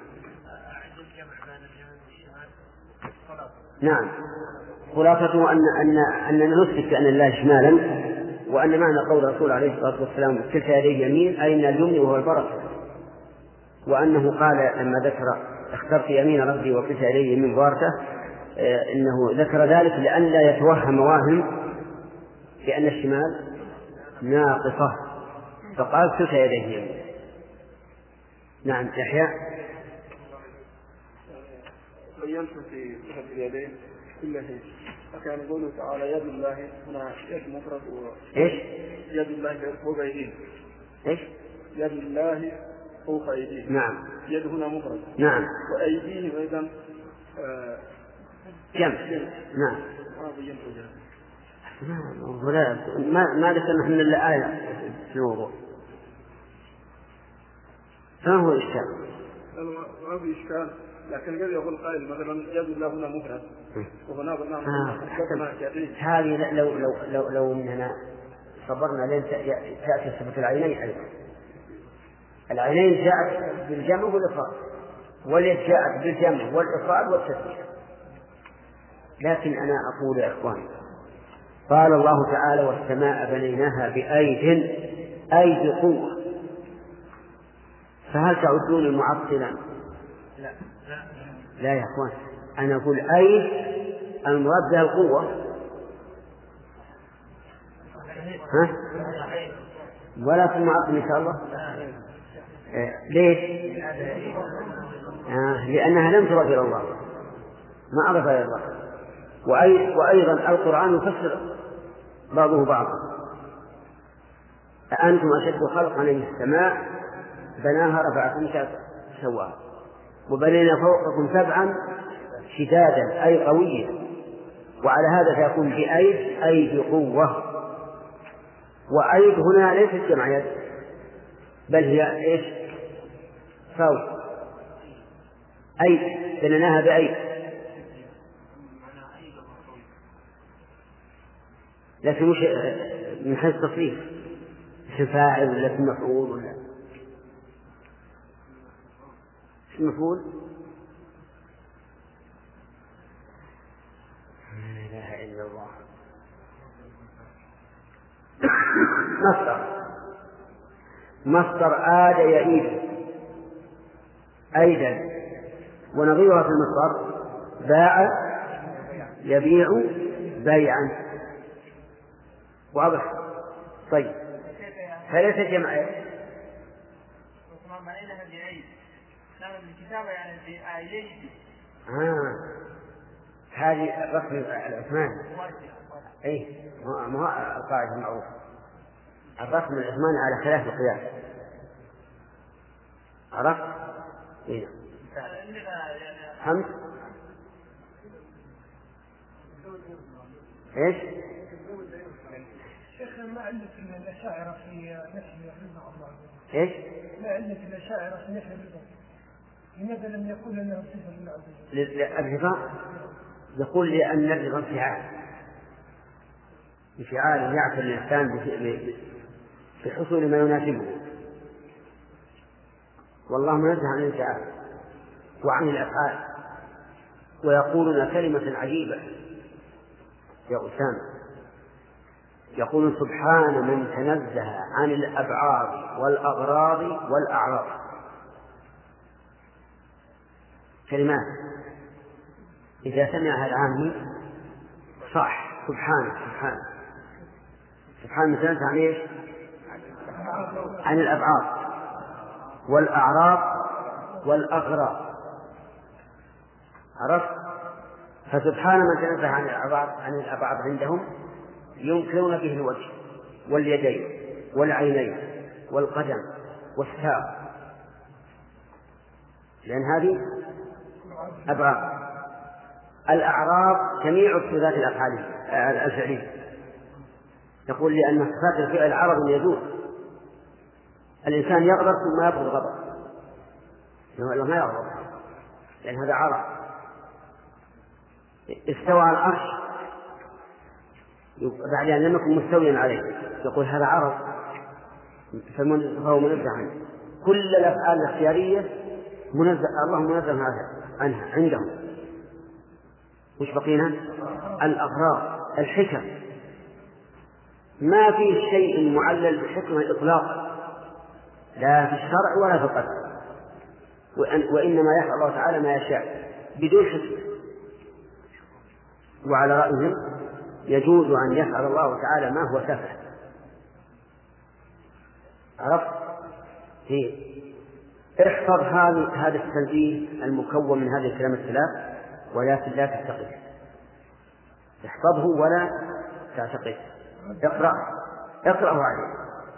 نعم، خلاصته أننا نثبت بأن الله شمالا، وأن معنى قول الرسول عليه الصلاة والسلام كلتا يديه يمين أي من اليمن وهو البركة، وأنه قال لما ذكر اخترت يمين ربي وكلتا يديه يمين باركة إنه ذكر ذلك لئلا يتوهم واهم بأن الشمال ناقصة، فقال كلتا يديه يمين. نعم يحيى. بينت في صفة اليدين كل شيء، فكان يقول تعالى يد الله هنا يد مفرد إيش؟ يد الله فوق أيديهم. إيش؟ يد الله فوق أيديهم. نعم. يد هنا مفرد. نعم. وأيديهم أيضا جمع. نعم. ما ذكرنا احنا الا آية في الموضوع. ما هو الإشكال؟ ما في إشكال، لكن قد يقول قائل مثلا يد الله هنا مفرد وهنا قلنا هذه لو اننا صبرنا لين تأتي صفة العينين أيضا. العينين جاءت بالجمع والإفراد، واليد جاءت بالجمع والإفراد والتسمية. لكن أنا أقول يا إخوان، قال الله تعالى والسماء بنيناها بأيد، أي بقوة، فهل تعدون المعطلا؟ لا يا إخوان، أنا أقول أيد المراد بها القوة، ولا في المعطل إن شاء الله. ليش؟ لأنها لم ترد إلى الله، ما أضف إلى الله. وأيضا القرآن يفسر بعضه بعضا. أأنتم أشد خلقا من السماء بناها رفع سمكها سواها وبنينا فوقكم سبعا شدادا أي قوية. وعلى هذا فيكون بأيد أي بقوة. وأيد هنا ليست جمع يد، بل هي إيش؟ فوق أيد، بنيناها بأيد. لكن مش من حيث التصريف، اسم فاعل ولا اسم مفعول ولا اسم مفعول. لا إله إلا الله. مصدر آد يعيد أيضا، ونظيرها في المصدر باع يبيع بيعا. واضح؟ طيب، فليس جمع هذه رقم العثمان. اي ما هو القاعدة المعروفة، الرقم العثماني على خلاف القياس. عرفت؟ إيه؟ خمس. ايش؟ شيخ، ما علة الأشاعرة في نفي رضا الله؟ ايش؟ ما علة الأشاعرة في نفي رضا؟ لماذا لم يقول أنه صفة لله عز وجل؟ الرضا يقول لأن الرضا انفعال يعفل الإنسان بحصول ما يناسبه، والله منزه عن الانفعال وعن الأفعال. ويقولون كلمة عجيبة يا أسامة، يقول سبحان من تنزه عن الأبعاد والأغراض والأعراض. كلمات إذا سمعها العامي صح، سبحان من تنزه عن إيش؟ عن الأبعاد والأعراض والأغراض. عرفت؟ فسبحان من تنزه عن الأبعاد عندهم ينكرون به الوجه واليدين والعينين والقدم والساق، لأن هذه أبعاد. الأعراض جميع صفات الأفعال الفعلية، يقول لأن صفات الفعل عرض يجوز. الإنسان يغضب ثم يبغض غضب، ما يغضب لأن هذا عرض. استوى على العرش بعد أن لم يكن مستويا عليه، يقول هذا عرض فهو منزه عنه. كل الأفعال الاختيارية الله منزه عنها عندهم. وش بقينا؟ الأغراض، الحكم. ما في شيء معلل بالحكمة إطلاقا، لا في الشرع ولا في القدر، وإنما يفعل الله تعالى ما يشاء بدون حكمة. وعلى رأيهم يجوز أن يفعل الله تعالى ما هو سفه. عرفت؟ احفظ هذا التنزيه المكون من هذه الكلمات الثلاث ولكن لا تعتقد، احفظه ولا تعتقد. اقرأه عليه.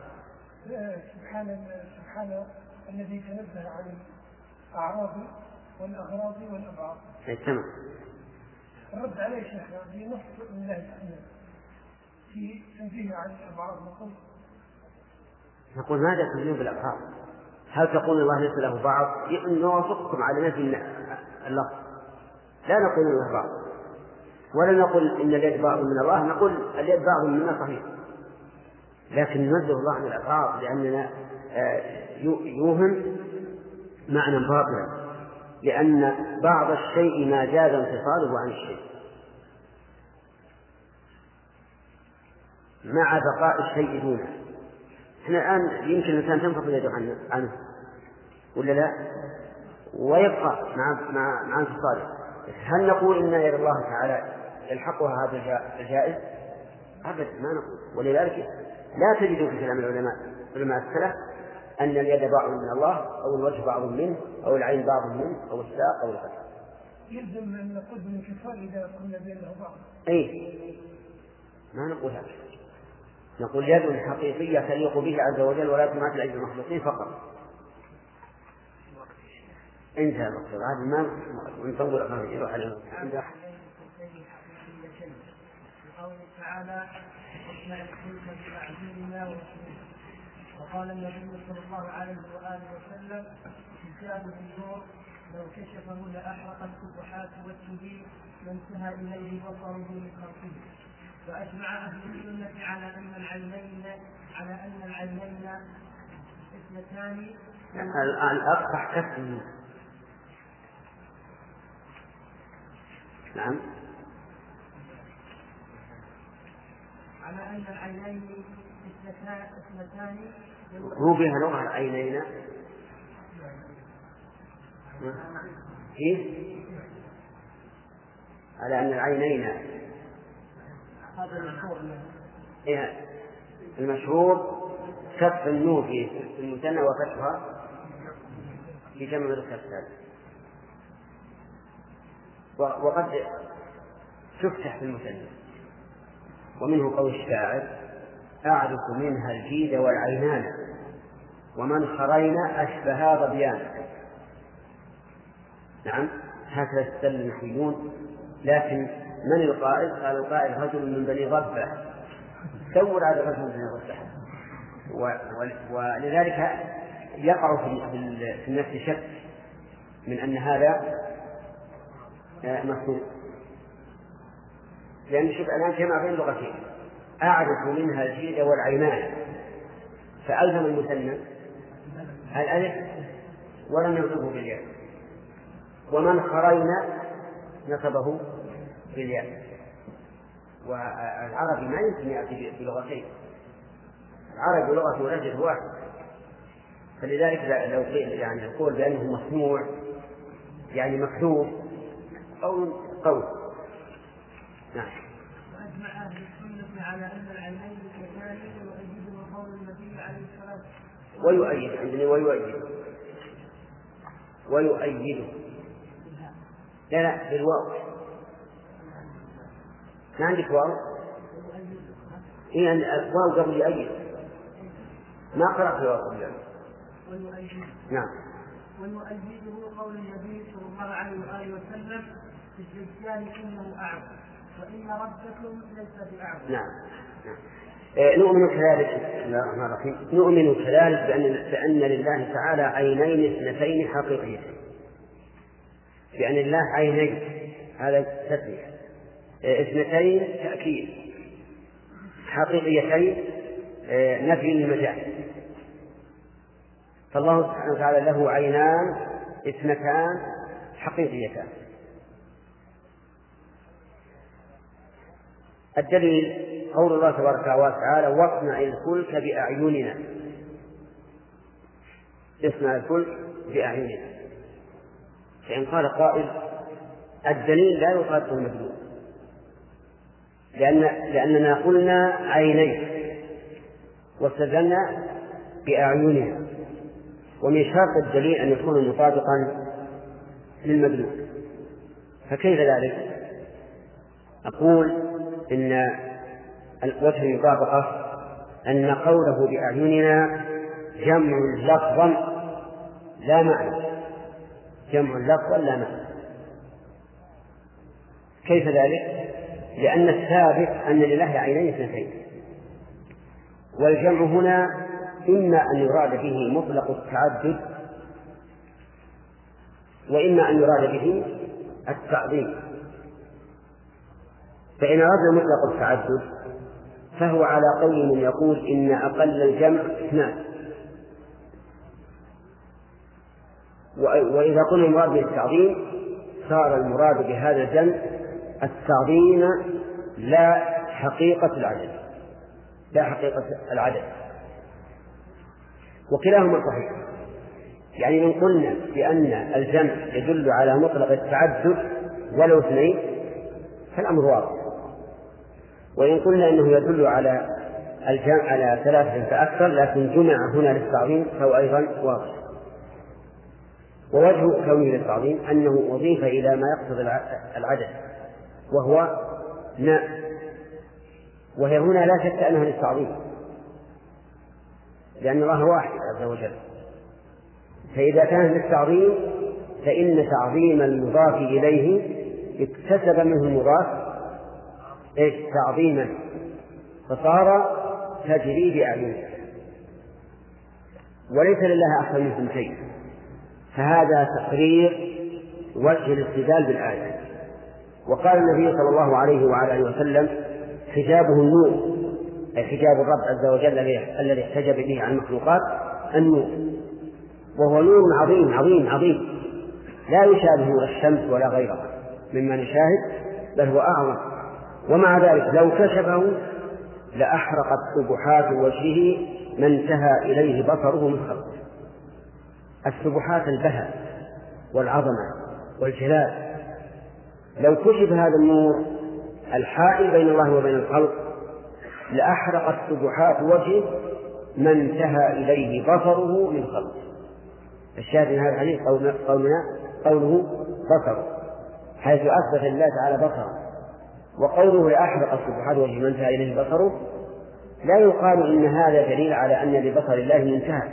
سبحان الذي تنزه عن الأعراض والأغراض والأبعاد. تمام. الرد عليه شيخنا بنص من الله تعالى في تنزيه عن الأبعاد. نقول ماذا تنزيه بالأبعاد؟ هل تقول الله ليس له بعض؟ نوافقكم على نفي اللفظ، لا نقول له بعض، ولا نقول إن اليد بعض من الله، نقول اليد بعض منا صحيح، لكن ننزه الله عن الأبعاد لأننا يوهم معنى باطلا، لأن بعض الشيء ما جاز انفصاله عن الشيء مع بقاء الشيء دونه. احنا الآن يمكن الإنسان تنفصل يده عنه ولا لا، ويبقى مع انفصاله. هل نقول إن يد الله تعالى يلحقها هذا الجائز؟ أبدا ما نقول. ولذلك لا تجد في كلام علماء السلف أن اليد بعض من الله، أو الوجه بعض منه، أو العين بعض منه، أو الساق أو الفك. يلزم أن نقول بالانفصال إذا كنا بينه بعض. أي ما نقول هذا، نقول يد حقيقية تليق به عز وجل ولا تماثل أيدي المخلوقين فقط. انتهى المقصود. هذا ما نطول أمامه يروح عليه. قوله تعالى: واصنع الفلك بأعيننا ووحينا. وقال النبي صلى الله عليه وآله وسلم: كتاب النور لو كشفه لأحرق الفتوحات والسبيل وانتهى إليه بصره من خلقه. وأجمع أهل السنة على أن العينين اثنتان. الأقصح كف. نعم. على أن العينين اثنتان. هو بها لغة العينين. كيف؟ على أن العينين. هذا المشهور كف النون في المثنى وفتحها في جمع الكسر، وقد تفتح في المثنى. ومنه قول الشاعر: أعرف منها الجيد والعينان ومن خرينا أشبها ظبيان. نعم، هكذا استدل النحويون. لكن من القائل؟ قال القائل: رجل من بني ضبة. تصور هذا الرجل من بني ضبة. ولذلك يقع في النفس شك من أن هذا مفهوم، لأن شوف الآن جمع بين لغتين: أعرف منها الجيد والعينان، فألزم المثنى الألف ولم ينصبه بالياء، ومن خرينا نصبه بالياء. والعربي ما يمكن يأتي بلغتين، العربي لغة ورجل واحد، فلذلك لو قيل يعني القول بأنه مسموع يعني مكتوب قول. نعم. وأجمع أهل السنة على أن العينين كذلك ويؤيده قول النبي عليه الصلاة والسلام. ويؤيد عندنا ويؤيده لا بالواو. ما عندك واو؟ الواو قبل يؤيد، ما قرأت الواو قبل يؤيد. نعم. ويؤيده قول النبي صلى الله عليه وآله وسلم: في الدجال إنه أعظم وإن ربكم ليس بأعظم. نعم. نؤمن كذلك. بسم الله الرحمن الرحيم. نؤمن كذلك بأن لله تعالى عينين اثنتين حقيقيتين، بأن لله عينين، هذا تسمية، اثنتين تأكيد، حقيقيتين نفي للمجاز. فالله سبحانه وتعالى له عينان اثنتان حقيقيتان. الدليل قول الله تبارك وتعالى: واصنع الفلك بأعيننا. اصنع الفلك بأعيننا. فإن قال قائل: الدليل لا يخالف المدلول، لأننا قلنا عينين واستدلنا بأعيننا، ومن شرط الدليل أن يكون مطابقا للمدلول. فكيف ذلك؟ أقول إن وجه المطابقة أن قوله بأعيننا جمع لفظا لا معنى، جمع لفظا لا معنى. كيف ذلك؟ لأن الثابت أن لله عينين اثنتين، والجمع هنا إما أن يراد به مطلق التعدد وإما أن يراد به التعظيم. فإن أردنا مطلق التعدد فهو على قول من يقول إن أقل الجمع اثنان، وإذا قلنا المراد بالتعظيم صار المراد بهذا الجمع التعظيم لا حقيقة العدد، لا حقيقة العدد، وكلاهما صحيح. يعني إن قلنا بأن الجمع يدل على مطلق التعدد ولو اثنين فالأمر واضح، وإن قلنا أنه يدل على الجمع على ثلاثة فأكثر لكن جمع هنا للتعظيم فهو أيضا واضح. ووجه كونه للتعظيم أنه أضيف إلى ما يقصد العدد وهو ناء، وهي هنا لا شك أنها للتعظيم لأن الله واحد عز وجل. فإذا كان للتعظيم فإن تعظيم المضاف إليه اكتسب منه المضاف تعظيما فصار تجري بأعينه، وليس لله أكثر من اثنتين. فهذا تقرير وجه الاستدلال بالآية. وقال النبي صلى الله عليه وعلى آله وسلم حجابه النور، أي حجاب الرب عز وجل الذي احتجب به عن المخلوقات النور، وهو نور عظيم عظيم عظيم لا يشابه الشمس ولا غيرها مما نشاهد، بل هو أعظم. ومع ذلك لو كشفه لأحرقت سبحات وجهه ما انتهى إليه بصره من خلقه. السبحات البهاء والعظمة والجلال، لو كشف هذا النور الحائل بين الله وبين الخلق لأحرقت سبحات وجهه ما انتهى إليه بصره من خلقه. الشاهد من هذا الحديث قوله بصر، حيث أثبت الله تعالى بصره، وقوله لأحرقت سبحات وجهه ما انتهى إليه بصره لا يقال إن هذا دليل على أن لبصر الله منتهى،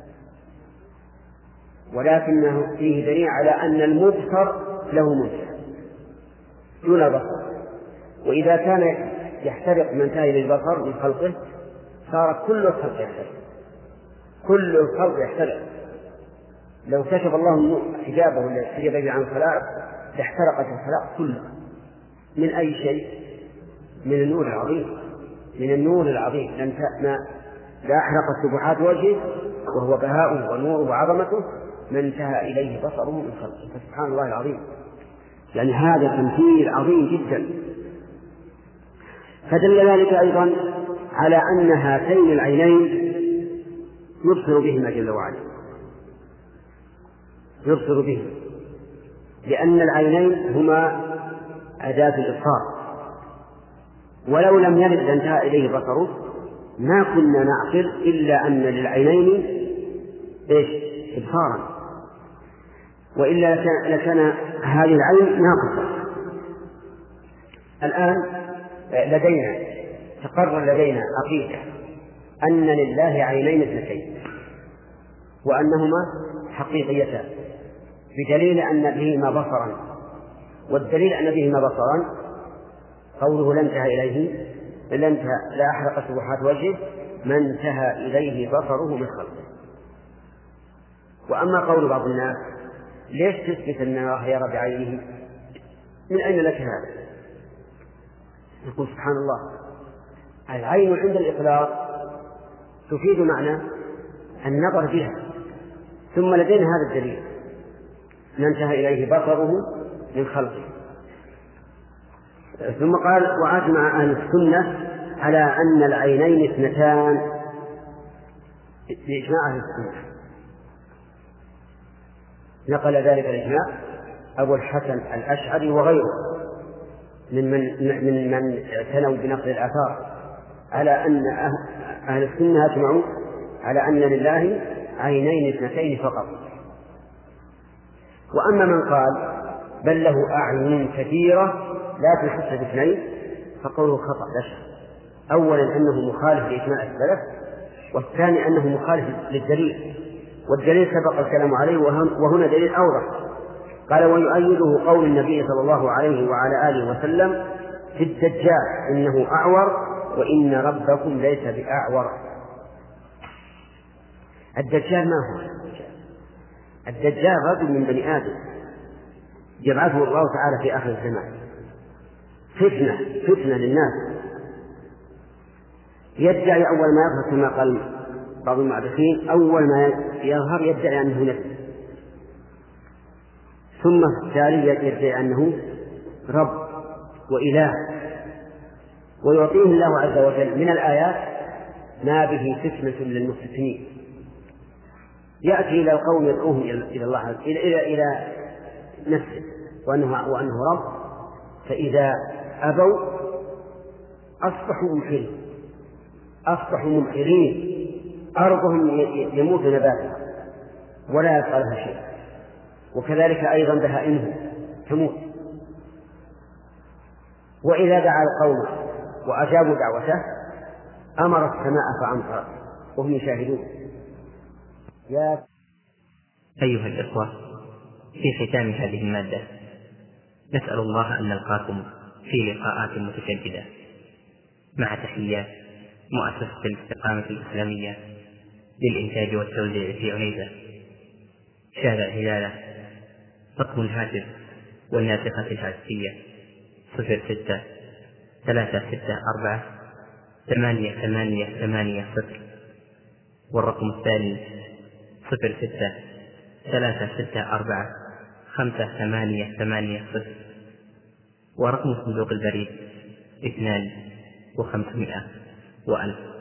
ولكنه فيه دليل على أن المبصر له منتهى دون البصر. وإذا كان يحترق من انتهى إليه البصر من خلقه صار كل الخلق يحترق، كل الخلق يحترق. لو كشف الله حجابه الذي حجب به عن الخلائق لاحترقت الخلائق كلها. من أي شيء؟ من النور العظيم، من النور العظيم. لا أحرقت سبحات وجهه وهو بهاؤه ونوره وعظمته ما انتهى إليه بصره من خلقه. فسبحان الله العظيم، يعني هذا تمثيل عظيم جدا. فدل ذلك أيضا على أن هاتين العينين يبصر بهما جل وعلا، يبصر بهما، لأن العينين هما أداة الإبصار، ولو لم يرد انتهى إليه بصره ما كنا نعقل إلا أن للعينين إبصارا، وإلا لكان هذه العين ناقصة. الآن تقرر لدينا عقيدة أن لله عينين اثنتين وأنهما حقيقيتان، بدليل أن بهما بصرا، والدليل أن بهما بصرا قوله لا أحرق سبحات وجهه ما انتهى إليه بصره من خلقه. وأما قول بعض الناس ليش تثبت أن الله يرى بعينه؟ من أين لك هذا؟ يقول سبحان الله، العين عند الإطلاق تفيد معنى النظر بها، ثم لدينا هذا الدليل ما انتهى إليه بصره من خلقه. ثم قال وأجمع أهل السنة على أن العينين اثنتان بإجماع أهل السنة. نقل ذلك الإجماع أبو الحسن الأشعري وغيره من اعتنوا بنقل الآثار على أن أهل السنة أجمعوا على أن لله عينين اثنتين فقط. وأما من قال بل له أعين كثيرة لا تحس باثنين، فقوله خطأ لا شك. أولا أنه مخالف لإجماع السلف، والثاني أنه مخالف للدليل، والدليل سبق الكلام عليه وهنا دليل أوضح. قال ويؤيده قول النبي صلى الله عليه وعلى آله وسلم في الدجال إنه أعور وإن ربكم ليس بأعور. الدجال ما هو؟ الدجال رجل من بني آدم يبعثه الله تعالى في آخر الزمان فتنة للناس، يدعي أول ما يظهر كما قال بعض المعرفين أول ما يظهر يدعي أنه نبي، ثم التالي يدعي أنه رب وإله، ويعطيه الله عز وجل من الآيات ما به فتنة للمفتنين. يأتي إلى القوم يدعوهم إلى الله إلى نفسه وأنه رب، فإذا أبوا أصبحوا ممحرين، أرضهم يموت نباتها ولا يبقى لها شيء، وكذلك أيضا بهائمهم تموت. وإذا دعا القوم وأجابوا دعوته أمر السماء فأمطرت وهم يشاهدون. أيها الإخوة، في ختام هذه المادة نسأل الله أن نلقاكم في لقاءات متجددة، مع تحيات مؤسسة الاستقامة الإسلامية للإنتاج والتوزيع في عنيزة، شارع هلالة. رقم الهاتف والناسخة الهاتفية 06-364-8880، والرقم الثاني 06-364-5880، ورقم صندوق البريد 2500 و1000.